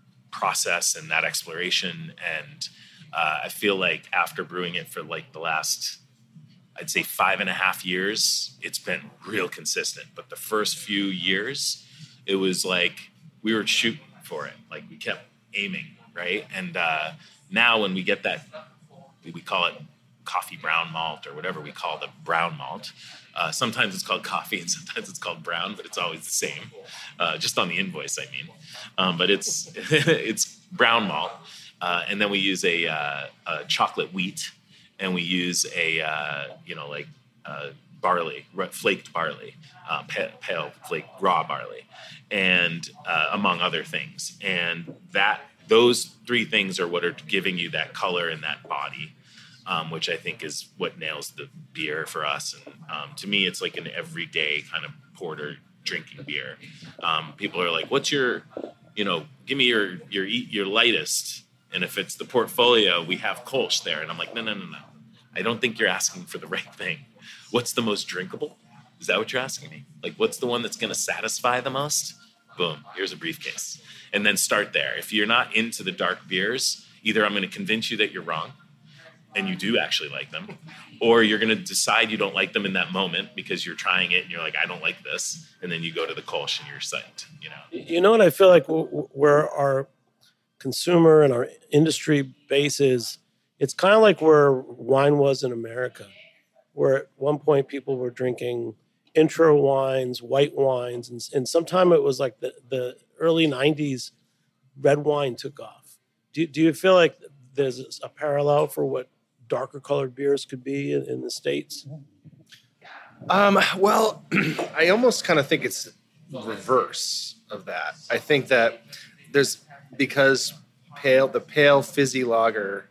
process and that exploration. And uh, I feel like after brewing it for like the last, I'd say five and a half years, it's been real consistent. But the first few years, it was like we were shooting for it. Like we kept aiming, right? And uh, now when we get that, we call it coffee brown malt or whatever we call the brown malt. Uh, sometimes it's called coffee and sometimes it's called brown, but it's always the same. Uh, just on the invoice, I mean. Um, but it's it's brown malt. Uh, and then we use a, uh, a chocolate wheat, and we use a, uh, you know, like uh, barley, flaked barley, uh, pale, pale flaked raw barley, and uh, among other things. And that those three things are what are giving you that color and that body, um, which I think is what nails the beer for us. And um, to me, it's like an everyday kind of porter drinking beer. Um, people are like, "What's your, you know, give me your your your lightest." And if it's the portfolio, we have Kolsch there. And I'm like, no, no, no, no. I don't think you're asking for the right thing. What's the most drinkable? Is that what you're asking me? Like, what's the one that's going to satisfy the most? Boom, here's a briefcase. And then start there. If you're not into the dark beers, either I'm going to convince you that you're wrong, and you do actually like them, or you're going to decide you don't like them in that moment because you're trying it and you're like, I don't like this. And then you go to the Kolsch and you're psyched, you know? You know what I feel like where our consumer and our industry base is, it's kind of like where wine was in America, where at one point people were drinking intro wines, white wines, and, and sometime it was like the, the early nineties, red wine took off. Do, do you feel like there's a parallel for what darker colored beers could be in, in the States? Um, well, I almost kind of think it's reverse of that. I think that there's, because pale, the pale fizzy lager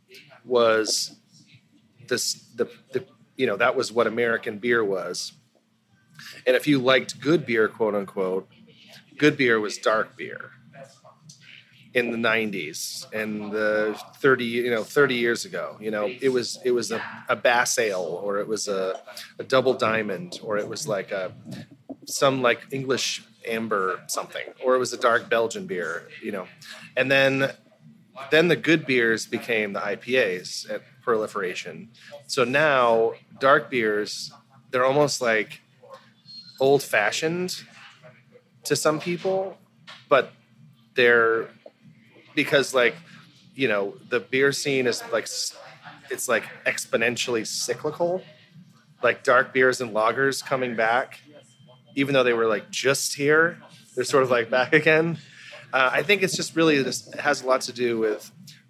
was this, the, the, you know, that was what American beer was. And if you liked good beer, quote unquote, good beer was dark beer. in the nineties and the thirty, you know, thirty years ago. You know, it was it was a, a Bass Ale, or it was a, a Double Diamond, or it was like a some like English amber something, or it was a dark Belgian beer. You know, and then then the good beers became the I P As at proliferation. So now dark beers, they're almost like old fashioned to some people, but they're because like, you know, the beer scene is like, it's like exponentially cyclical, like dark beers and lagers coming back, even though they were like just here, they're sort of like back again. Uh, I think it's just really, this has a lot to do with,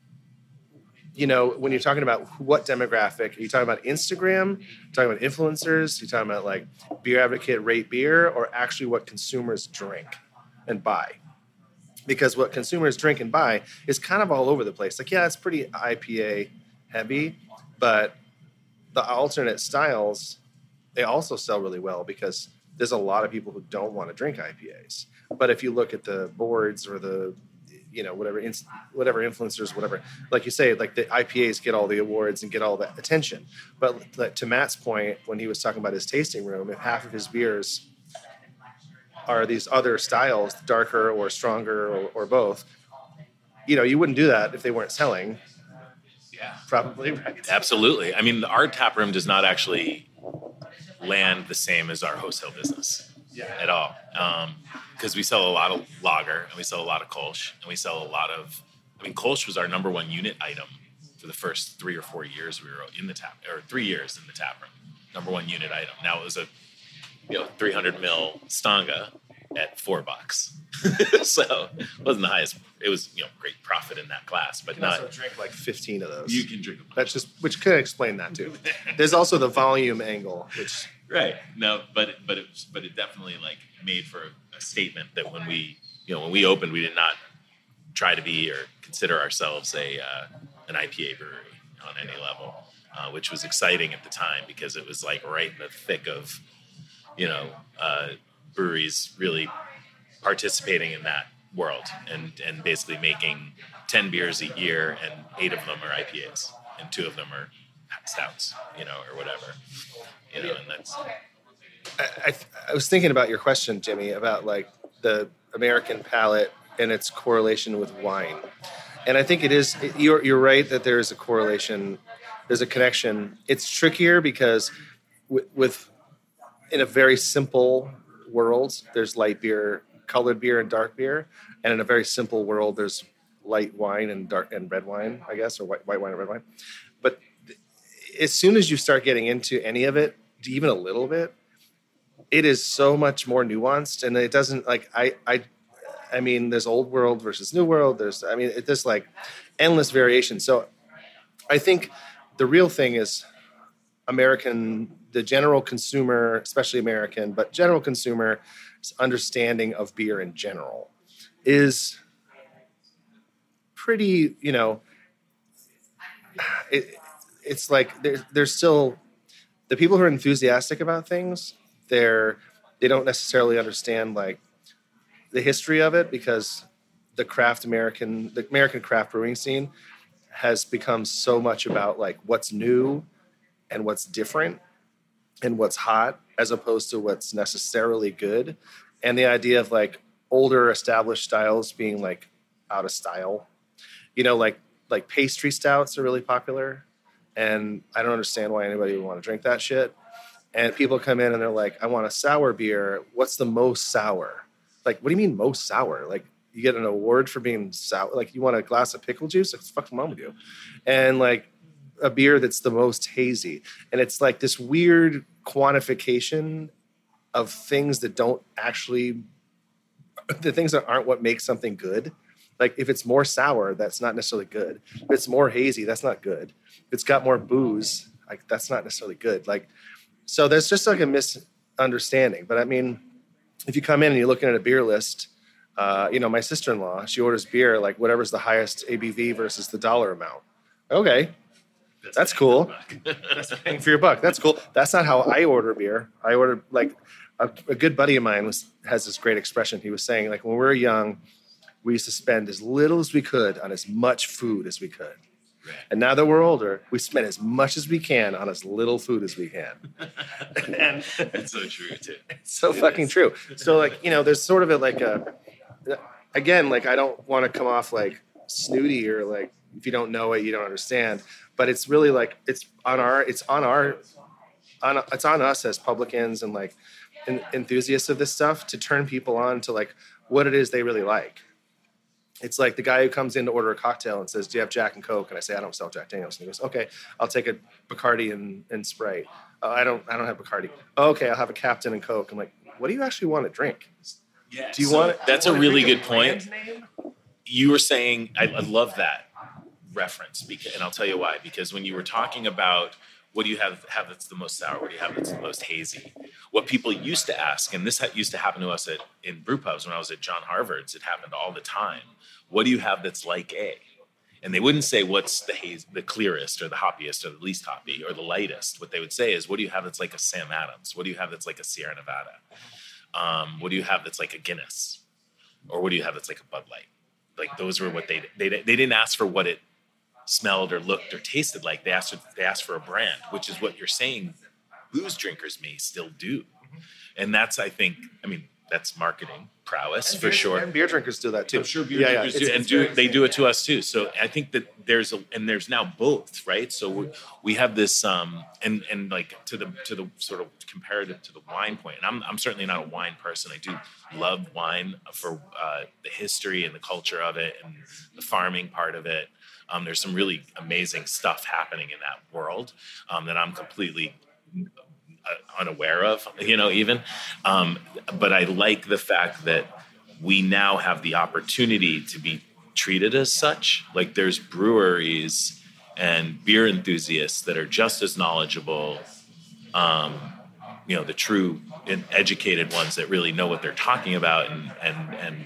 you know, when you're talking about what demographic, are you talking about Instagram, talking about influencers, you're talking about like Beer Advocate rate beer, or actually what consumers drink and buy? Because what consumers drink and buy is kind of all over the place. Like, yeah, it's pretty I P A heavy, but the alternate styles, they also sell really well because there's a lot of people who don't want to drink I P As. But if you look at the boards or the, you know, whatever, whatever influencers, whatever, like you say, like the I P As get all the awards and get all the attention. But like, to Matt's point, when he was talking about his tasting room, if half of his beers are these other styles, darker or stronger or, or both, you know, you wouldn't do that if they weren't selling. Yeah, probably, right? Absolutely. I mean, our tap room does not actually land the same as our wholesale business yeah. at all. Because um, we sell a lot of lager and we sell a lot of Kolsch and we sell a lot of, I mean, Kolsch was our number one unit item for the first three or four years we were in the tap, or three years in the tap room. Number one unit item. Now it was a, you know, three hundred mil Stanga at four bucks. So it wasn't the highest. It was, you know, great profit in that class, but you can not also drink like fifteen of those. You can drink them. That's just, which could explain that too. There's also the volume angle, which right. No, but but it but it definitely like made for a statement that when we, you know, when we opened, we did not try to be or consider ourselves a uh, an I P A brewery on any level, uh, which was exciting at the time because it was like right in the thick of, you know, uh, breweries really participating in that world and, and basically making ten beers a year, and eight of them are I P As and two of them are stouts, you know, or whatever, you know, and that's. I, I, I was thinking about your question, Jimmy, about like the American palate and its correlation with wine. And I think it is, you're, you're right that there is a correlation. There's a connection. It's trickier because with, with in a very simple world, there's light beer, colored beer, and dark beer. And in a very simple world, there's light wine and dark and red wine, I guess, or white, white wine and red wine. But as soon as you start getting into any of it, even a little bit, it is so much more nuanced. And it doesn't like, I, I, I mean, there's old world versus new world. There's, I mean, it, there's like endless variation. So I think the real thing is American, the general consumer, especially American, but general consumer understanding of beer in general is pretty, you know, it, it's like there's, there's still the people who are enthusiastic about things. They're, they don't necessarily understand like the history of it because the craft American, the American craft brewing scene has become so much about like what's new and what's different and what's hot as opposed to what's necessarily good. And the idea of like older established styles being like out of style, you know, like, like pastry stouts are really popular. And I don't understand why anybody would want to drink that shit. And people come in and they're like, I want a sour beer. What's the most sour? Like, what do you mean most sour? Like, you get an award for being sour? Like, you want a glass of pickle juice? What's the fucking wrong with you? And like a beer that's the most hazy. And it's like this weird quantification of things that don't actually, the things that aren't what makes something good. Like, if it's more sour, that's not necessarily good. If it's more hazy, that's not good. If it's got more booze, like, that's not necessarily good. Like, so there's just like a misunderstanding. But I mean, if you come in and you're looking at a beer list, uh, you know, my sister-in-law, she orders beer, like whatever's the highest A B V versus the dollar amount. Okay, that's, that's cool. That's paying for your buck. That's cool. That's not how I order beer. I order, like, a, a good buddy of mine was has this great expression. He was saying, like, when we were young, we used to spend as little as we could on as much food as we could. And now that we're older, we spend as much as we can on as little food as we can. And That's so true too. it's so It fucking is. true. So like, you know, there's sort of a, like a, again, like I don't want to come off like snooty or like, if you don't know it, you don't understand. But it's really like, it's on our, it's on our, on, it's on us as publicans and like en- enthusiasts of this stuff to turn people on to like what it is they really like. It's like the guy who comes in to order a cocktail and says, do you have Jack and Coke? And I say, I don't sell Jack Daniels. And he goes, okay, I'll take a Bacardi and, and Sprite. Oh, I don't I don't have Bacardi. Oh, okay, I'll have a Captain and Coke. I'm like, what do you actually want to drink? Yeah, Do you so want it? That's do you a wanna really drink good point. brand name? You were saying, I, I love that reference, because, and I'll tell you why. Because when you were talking about what do you have have that's the most sour, what do you have that's the most hazy, what people used to ask, and this ha- used to happen to us at in brew pubs when I was at John Harvard's, it happened all the time. What do you have that's like A? And they wouldn't say what's the haze, the clearest or the hoppiest or the least hoppy or the lightest. What they would say is, what do you have that's like a Sam Adams? What do you have that's like a Sierra Nevada? Um, what do you have that's like a Guinness? Or what do you have that's like a Bud Light? Like those were what they they they didn't ask for what it smelled or looked or tasted like. They asked they asked for a brand, which is what you're saying booze drinkers may still do. And that's, I think, I mean, that's marketing prowess And for beer- sure. And beer drinkers do that too. I'm sure beer Yeah, yeah, drinkers it's- do, and it's do very- they do it to us too. So I think that there's a, and there's now both, right? So we, we have this, um, and and like to the to the sort of comparative to the wine point. And I'm I'm certainly not a wine person. I do love wine for uh, the history and the culture of it and the farming part of it. Um, there's some really amazing stuff happening in that world um, that I'm completely uh, unaware of, you know, even. Um, but I like the fact that we now have the opportunity to be treated as such. Like there's breweries and beer enthusiasts that are just as knowledgeable, um, you know, the true and educated ones that really know what they're talking about and and and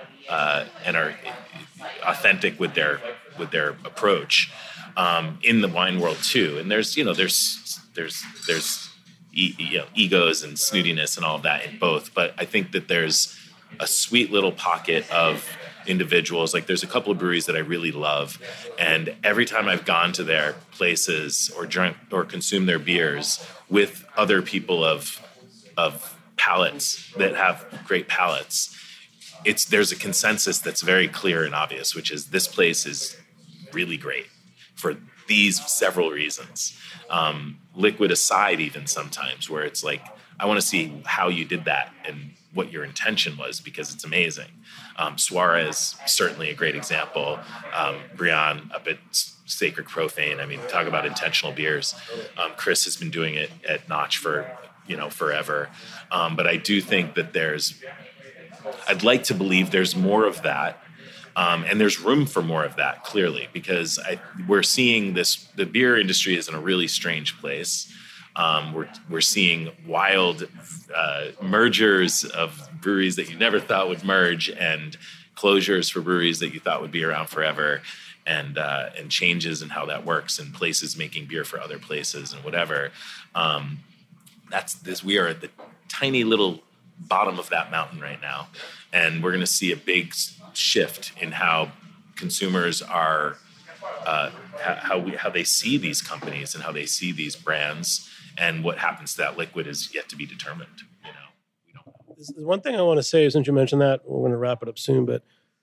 uh, and are authentic with their with their approach um, in the wine world too. And there's you know there's there's there's e- you know egos and snootiness and all of that in both. But I think that there's a sweet little pocket of individuals. Like there's a couple of breweries that I really love, and every time I've gone to their places or drunk or consumed their beers with other people of of palates that have great palates, it's there's a consensus that's very clear and obvious, which is this place is really great for these several reasons. Um, liquid aside, even sometimes, where it's like, I want to see how you did that and what your intention was, because it's amazing. Um, Suarez, certainly a great example. Um, Brian up at Sacred Profane. I mean, talk about intentional beers. Um, Chris has been doing it at Notch for, you know, forever. Um, but I do think that there's, I'd like to believe there's more of that. Um, and there's room for more of that, clearly, because I, we're seeing this, the beer industry is in a really strange place. Um, we're we're seeing wild uh, mergers of breweries that you never thought would merge, and closures for breweries that you thought would be around forever, and uh, and changes in how that works, and places making beer for other places and whatever. Um, that's this. We are at the tiny little bottom of that mountain right now, and we're going to see a big shift in how consumers are, uh, how we how they see these companies and how they see these brands. And what happens to that liquid is yet to be determined. You know, we don't. There's one thing I want to say, since you mentioned that, we're going to wrap it up soon, but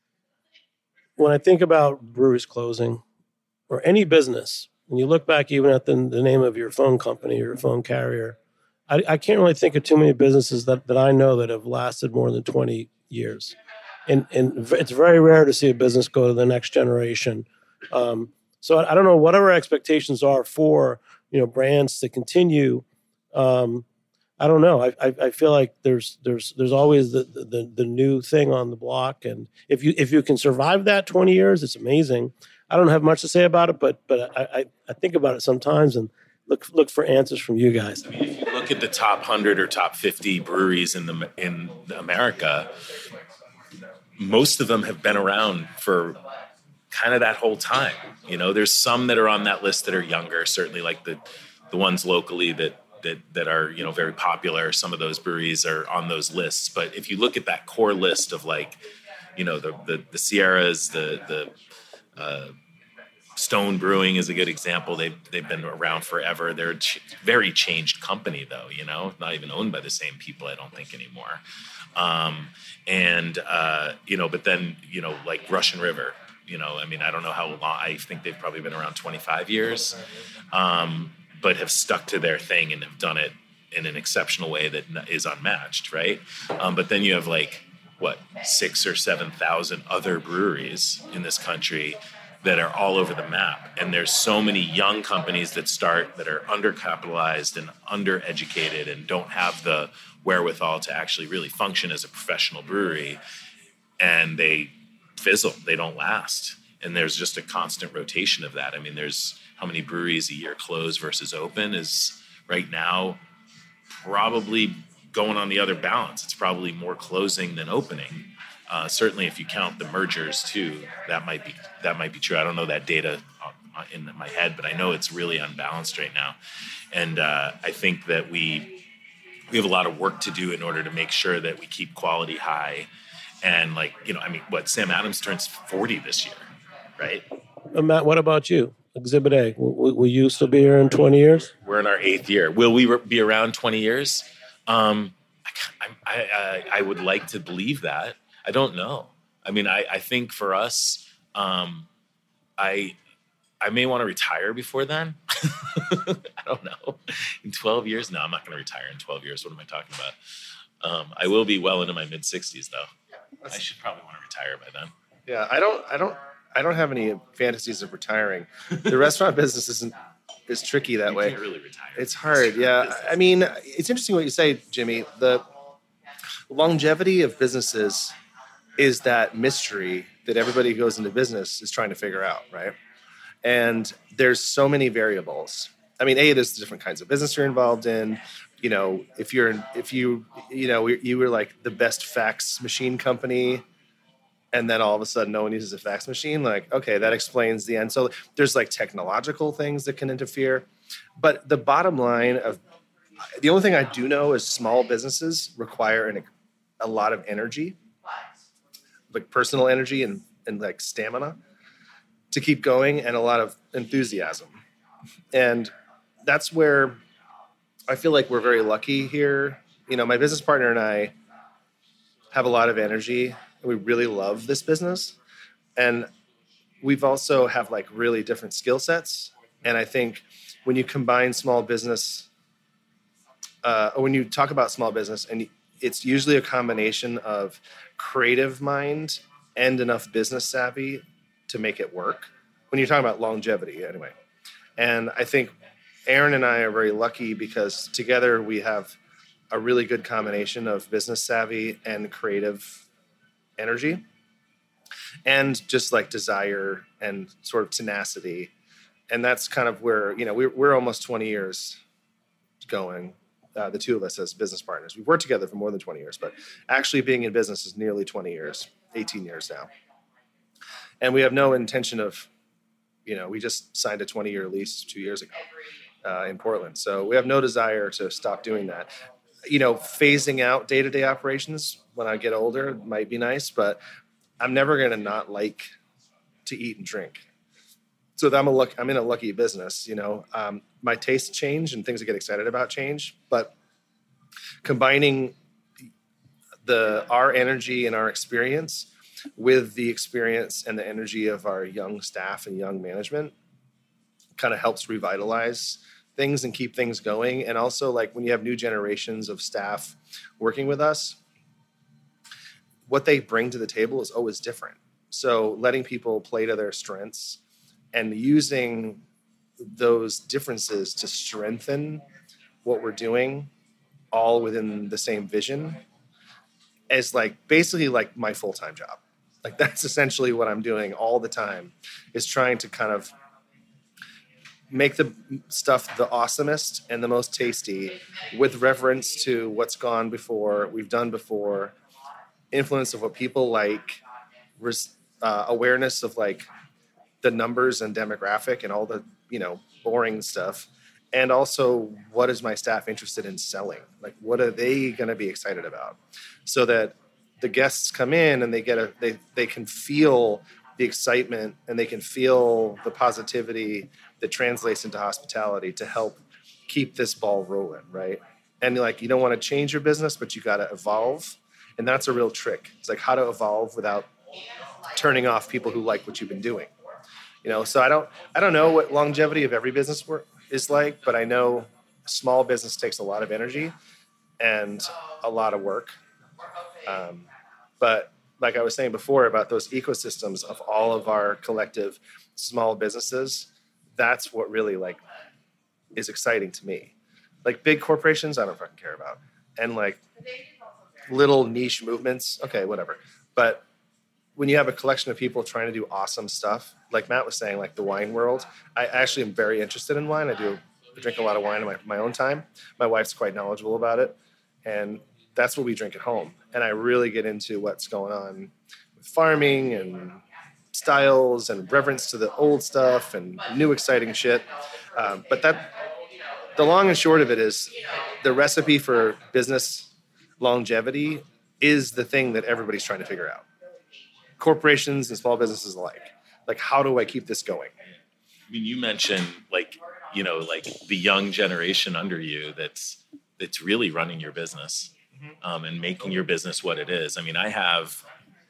when I think about breweries closing or any business, when you look back even at the, the name of your phone company or your phone carrier, I, I can't really think of too many businesses that, that I know that have lasted more than twenty years. And, and it's very rare to see a business go to the next generation. Um, so I, I don't know what our expectations are for, you know, brands to continue. Um, I don't know. I, I I feel like there's there's there's always the, the the new thing on the block, and if you if you can survive that twenty years, it's amazing. I don't have much to say about it, but but I I, I think about it sometimes and look look for answers from you guys. I mean, if you look at the top hundred or top fifty breweries in the in America, most of them have been around for kind of that whole time. You know, there's some that are on that list that are younger, certainly like the the ones locally that that that are, you know, very popular. Some of those breweries are on those lists. But if you look at that core list of like you know, the the, the Sierras, the the uh, Stone Brewing is a good example. They've they've been around forever. They're a ch- very changed company, though. You know, not even owned by the same people, I don't think anymore. Um, and uh, you know, but then you know, like Russian River. You know, I mean, I don't know how long. I think they've probably been around twenty-five years, um, but have stuck to their thing and have done it in an exceptional way that is unmatched, right? Um, but then you have like what six or seven thousand other breweries in this country that are all over the map, and there's so many young companies that start that are undercapitalized and undereducated and don't have the wherewithal to actually really function as a professional brewery, and they fizzle, they don't last. And there's just a constant rotation of that. I mean, there's how many breweries a year close versus open is right now probably going on the other balance. It's probably more closing than opening. Uh, certainly if you count the mergers too, that might be that might be true. I don't know that data in my head, but I know it's really unbalanced right now. And uh, I think that we we have a lot of work to do in order to make sure that we keep quality high. And like, you know, I mean, what, Sam Adams turns forty this year, right? Uh, Matt, what about you? Exhibit A, will, will you still be here in twenty years? We're in our eighth year. Will we re- be around twenty years? Um, I, I, I, I would like to believe that. I don't know. I mean, I, I think for us, um, I I may want to retire before then. I don't know. In twelve years? No, I'm not going to retire in twelve years. What am I talking about? Um, I will be well into my mid sixties though. I should probably want to retire by then. Yeah, I don't, I don't, I don't have any fantasies of retiring. The restaurant business isn't is tricky that you way. Can't really retire. It's hard. Yeah, I mean, it's interesting what you say, Jimmy. The longevity of businesses is that mystery that everybody who goes into business is trying to figure out, right? And there's so many variables. I mean, A, there's different kinds of business you're involved in. You know, if you're, if you, you know, you were like the best fax machine company, and then all of a sudden no one uses a fax machine, like, okay, that explains the end. So there's like technological things that can interfere. But the bottom line of, the only thing I do know is small businesses require an, a lot of energy, like personal energy and, and like stamina to keep going, and a lot of enthusiasm. And that's where I feel like we're very lucky here. You know, my business partner and I have a lot of energy, and we really love this business. And we've also have like really different skill sets. And I think when you combine small business, uh, or when you talk about small business, and it's usually a combination of creative mind and enough business savvy to make it work. When you're talking about longevity, anyway. And I think Aaron and I are very lucky because together we have a really good combination of business savvy and creative energy, and just like desire and sort of tenacity. And that's kind of where, you know, we're, we're almost twenty years going, uh, the two of us as business partners. We've worked together for more than twenty years, but actually being in business is nearly twenty years, eighteen years now. And we have no intention of, you know, we just signed a twenty-year lease two years ago uh, in Portland. So we have no desire to stop doing that. You know, phasing out day-to-day operations when I get older might be nice, but I'm never going to not like to eat and drink. So I'm a luck, I'm in a lucky business, you know. Um, my tastes change and things I get excited about change, but combining the our energy and our experience with the experience and the energy of our young staff and young management kind of helps revitalize things and keep things going. And also, like, when you have new generations of staff working with us, what they bring to the table is always different. So letting people play to their strengths and using those differences to strengthen what we're doing, all within the same vision, is like basically like my full-time job. Like, that's essentially what I'm doing all the time, is trying to kind of make the stuff the awesomest and the most tasty with reference to what's gone before, we've done before, influence of what people like, res, uh, awareness of like the numbers and demographic and all the, you know, boring stuff. And also, what is my staff interested in selling? Like, what are they going to be excited about? So that the guests come in and they get a they they can feel the excitement and they can feel the positivity that translates into hospitality to help keep this ball rolling, right? And like, you don't want to change your business, but you got to evolve. And that's a real trick. It's like how to evolve without turning off people who like what you've been doing. You know, so I don't, I don't know what longevity of every business work is like, but I know small business takes a lot of energy and a lot of work. Um, but like I was saying before about those ecosystems of all of our collective small businesses, that's what really like is exciting to me. Like big corporations, I don't fucking care about. And like little niche movements, okay, whatever. But when you have a collection of people trying to do awesome stuff, like Matt was saying, like the wine world, I actually am very interested in wine. I do I drink a lot of wine in my, my own time. My wife's quite knowledgeable about it. And that's what we drink at home. And I really get into what's going on with farming and styles and reverence to the old stuff and new exciting shit. Um, but that, the long and short of it is the recipe for business longevity is the thing that everybody's trying to figure out. Corporations and small businesses alike. Like, how do I keep this going? I mean, you mentioned like, you know, like the young generation under you that's that's really running your business um, and making your business what it is. I mean, I have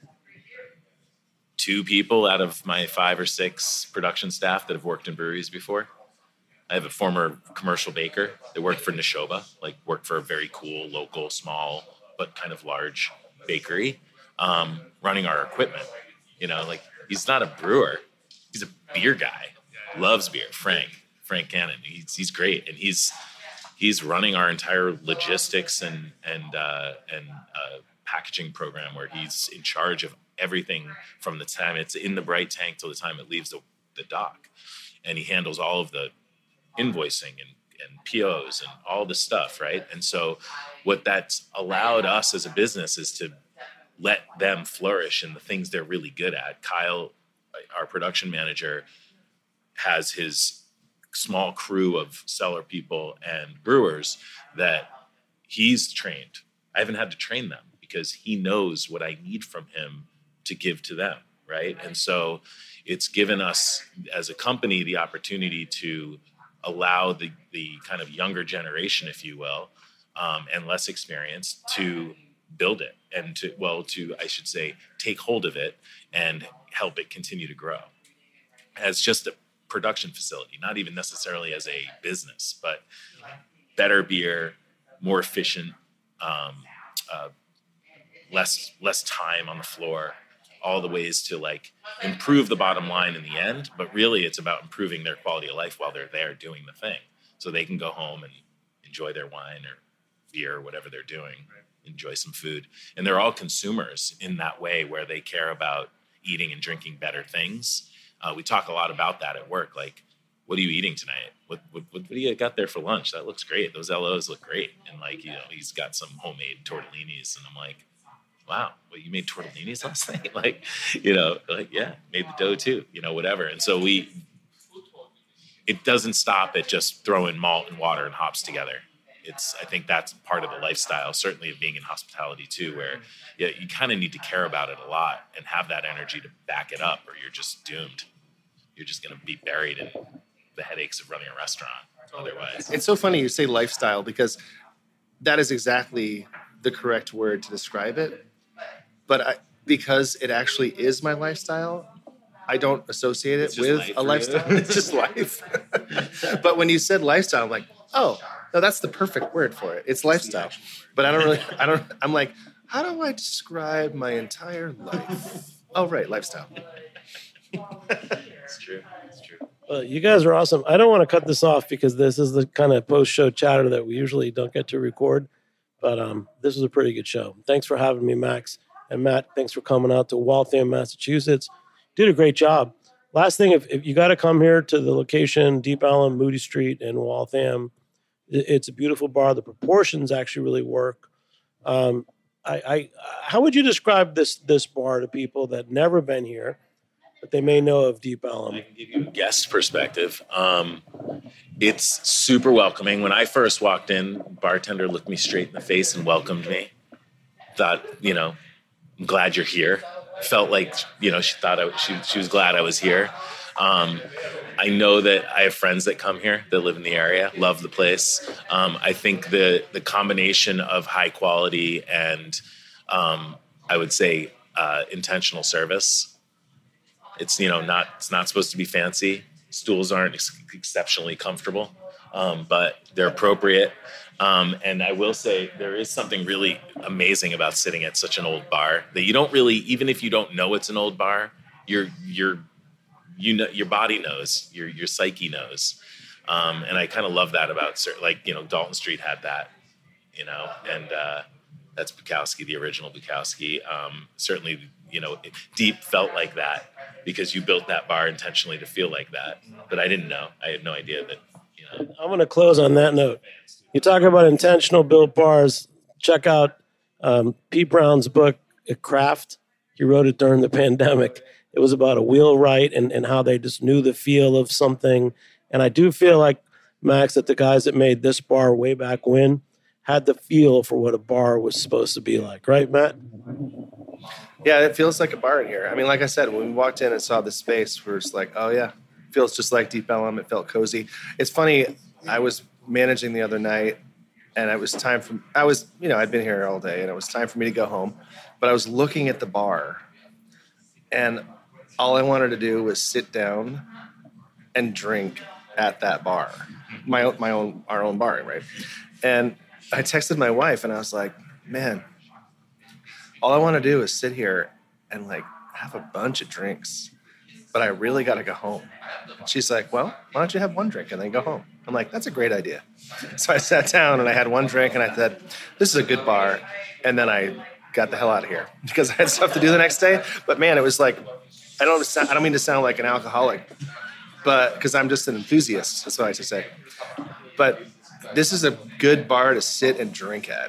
two people out of my five or six production staff that have worked in breweries before. I have a former commercial baker that worked for Neshoba, like worked for a very cool, local, small, but kind of large bakery, um, running our equipment. You know, like he's not a brewer. He's a beer guy. Loves beer. Frank, Frank Cannon. He's, he's great. And he's, he's running our entire logistics and, and, uh, and, uh, packaging program where he's in charge of everything from the time it's in the bright tank till the time it leaves the, the dock. And he handles all of the invoicing and, and P Os and all the stuff, right? And so what that's allowed us as a business is to let them flourish in the things they're really good at. Kyle, our production manager, has his small crew of cellar people and brewers that he's trained. I haven't had to train them because he knows what I need from him to give to them, right? And so it's given us as a company the opportunity to allow the, the kind of younger generation, if you will, um, and less experienced to build it and to, well, to, I should say, take hold of it and help it continue to grow as just a production facility, not even necessarily as a business, but better beer, more efficient, um, uh, less, less time on the floor, all the ways to like improve the bottom line in the end. But really it's about improving their quality of life while they're there doing the thing. So they can go home and enjoy their wine or beer or whatever they're doing, enjoy some food. And they're all consumers in that way where they care about eating and drinking better things. Uh, we talk a lot about that at work. Like, what are you eating tonight? What, what, what do you got there for lunch? That looks great. Those L Os look great. And like, you know, he's got some homemade tortellinis and I'm like, wow, well, you made tortellinis last night? Like, you know, like, yeah, made the dough too, you know, whatever. And so we, it doesn't stop at just throwing malt and water and hops together. It's, I think that's part of the lifestyle, certainly of being in hospitality too, where yeah, you kind of need to care about it a lot and have that energy to back it up or you're just doomed. You're just going to be buried in the headaches of running a restaurant otherwise. It's so funny you say lifestyle because that is exactly the correct word to describe it. But I, because it actually is my lifestyle, I don't associate it with life a lifestyle. It's just life. But when you said lifestyle, I'm like, oh, no, that's the perfect word for it. It's lifestyle. But I don't really, I don't, I'm like, how do I describe my entire life? Oh, right, lifestyle. It's true. It's true. Well, you guys are awesome. I don't want to cut this off because this is the kind of post-show chatter that we usually don't get to record. But um, this was a pretty good show. Thanks for having me, Max. And Matt, thanks for coming out to Waltham, Massachusetts. Did a great job. Last thing, if, if you got to come here to the location, Deep Ellum, Moody Street in Waltham, it, it's a beautiful bar. The proportions actually really work. Um, I, I, how would you describe this this bar to people that never been here, but they may know of Deep Ellum? I can give you a guest perspective. Um, it's super welcoming. When I first walked in, bartender looked me straight in the face and welcomed me. Thought, you know, I'm glad you're here. Felt like, you know, she thought I, she, she was glad I was here. Um, I know that I have friends that come here that live in the area, love the place. Um, I think the the combination of high quality and um, I would say uh, intentional service. It's, you know, not it's not supposed to be fancy. Stools aren't ex- exceptionally comfortable, um, but they're appropriate. Um, and I will say there is something really amazing about sitting at such an old bar that you don't really, even if you don't know it's an old bar, you're you're you know your body knows, your your psyche knows. Um, and I kind of love that about certain, like, you know, Dalton Street had that, you know, and uh, that's Bukowski, the original Bukowski. Um, certainly, you know, Deep felt like that because you built that bar intentionally to feel like that. But I didn't know. I had no idea that, you know. I'm going to close on that note. You talk about intentional built bars. Check out um, Pete Brown's book, Craft. He wrote it during the pandemic. It was about a wheelwright and, and how they just knew the feel of something. And I do feel like, Max, that the guys that made this bar way back when had the feel for what a bar was supposed to be like. Right, Matt? Yeah, it feels like a bar in here. I mean, like I said, when we walked in and saw the space, we're just like, oh, yeah, it feels just like Deep Ellum. It felt cozy. It's funny, I was managing the other night, and it was time for, I was, you know, I'd been here all day, and it was time for me to go home. But I was looking at the bar, and all I wanted to do was sit down and drink at that bar, my own, my own, our own bar, right? And I texted my wife, and I was like, man, all I want to do is sit here and like have a bunch of drinks, but I really got to go home. And she's like, well, why don't you have one drink and then go home? I'm like, that's a great idea. So I sat down and I had one drink and I said, this is a good bar. And then I got the hell out of here because I had stuff to do the next day. But man, it was like, I don't, I don't mean to sound like an alcoholic, but because I'm just an enthusiast. That's what I like to say. But this is a good bar to sit and drink at.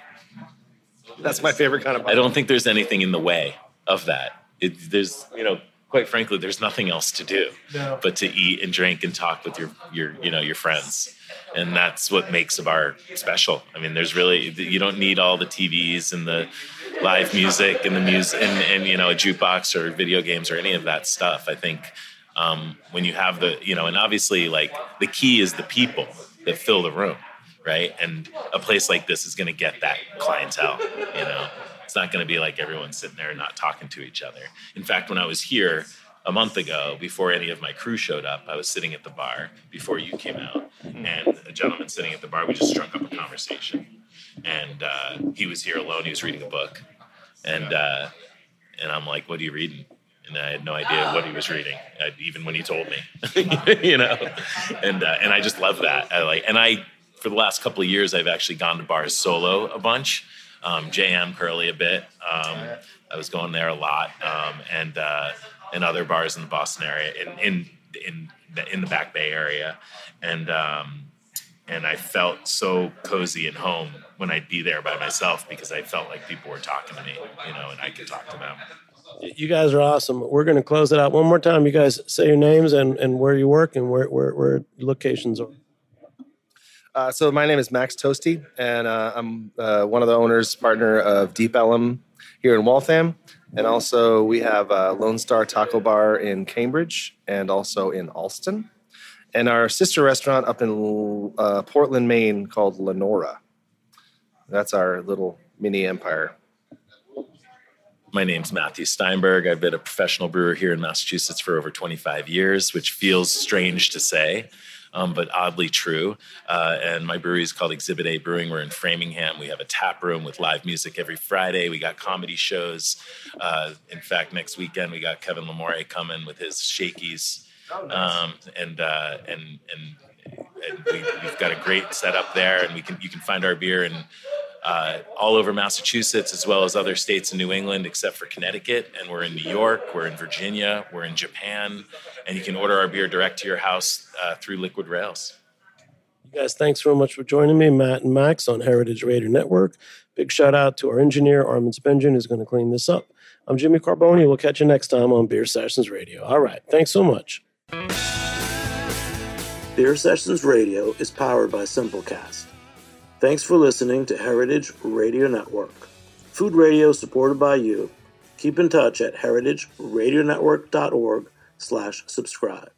That's my favorite kind of bar. I don't think there's anything in the way of that. It, there's, you know, quite frankly, there's nothing else to do no. but to eat and drink and talk with your, your, you know, your friends. And that's what makes a bar special. I mean, there's really, you don't need all the T Vs and the live music and the music and, and, you know, a jukebox or video games or any of that stuff. I think um, when you have the, you know, and obviously like the key is the people that fill the room. Right. And a place like this is going to get that clientele, you know, it's not going to be like everyone sitting there and not talking to each other. In fact, when I was here a month ago, before any of my crew showed up, I was sitting at the bar before you came out, and a gentleman sitting at the bar, we just struck up a conversation, and uh, he was here alone. He was reading a book, and, uh, and I'm like, what are you reading? And I had no idea what he was reading, I, even when he told me, you know, and, uh, and I just love that. I like, and I, for the last couple of years, I've actually gone to bars solo a bunch. Um, J M Curly a bit. Um, I was going there a lot, um, and uh, and other bars in the Boston area, in in in the, in the Back Bay area, and um, and I felt so cozy and home when I'd be there by myself because I felt like people were talking to me, you know, and I could talk to them. You guys are awesome. We're going to close it out one more time. You guys say your names and, and where you work and where where, where locations are. Uh, so my name is Max Toasty, and uh, I'm uh, one of the owners, partner of Deep Ellum here in Waltham. And also we have uh, Lone Star Taco Bar in Cambridge and also in Alston. And our sister restaurant up in uh, Portland, Maine called Lenora. That's our little mini empire. My name's Matthew Steinberg. I've been a professional brewer here in Massachusetts for over twenty-five years, which feels strange to say. Um, but oddly true. Uh, and my brewery is called Exhibit A Brewing. We're in Framingham. We have a tap room with live music every Friday. We got comedy shows. Uh, in fact, next weekend we got Kevin Lamore coming with his Shakies. Um, and, uh, and and and we, we've got a great setup there. And we can you can find our beer in uh, all over Massachusetts as well as other states in New England, except for Connecticut. And we're in New York. We're in Virginia. We're in Japan. And you can order our beer direct to your house uh, through Liquid Rails. You guys, thanks very much for joining me, Matt and Max, on Heritage Radio Network. Big shout out to our engineer, Armin Spengen, who's going to clean this up. I'm Jimmy Carboni. We'll catch you next time on Beer Sessions Radio. All right. Thanks so much. Beer Sessions Radio is powered by Simplecast. Thanks for listening to Heritage Radio Network. Food radio supported by you. Keep in touch at heritageradionetwork.org slash subscribe.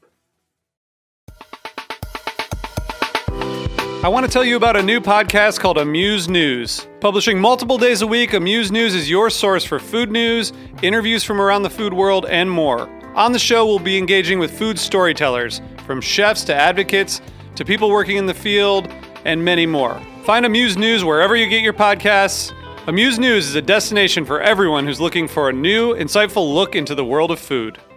I want to tell you about a new podcast called Amuse News. Publishing multiple days a week, Amuse News is your source for food news, interviews from around the food world, and more. On the show, we'll be engaging with food storytellers, from chefs to advocates to people working in the field, and many more. Find Amuse News wherever you get your podcasts. Amuse News is a destination for everyone who's looking for a new, insightful look into the world of food.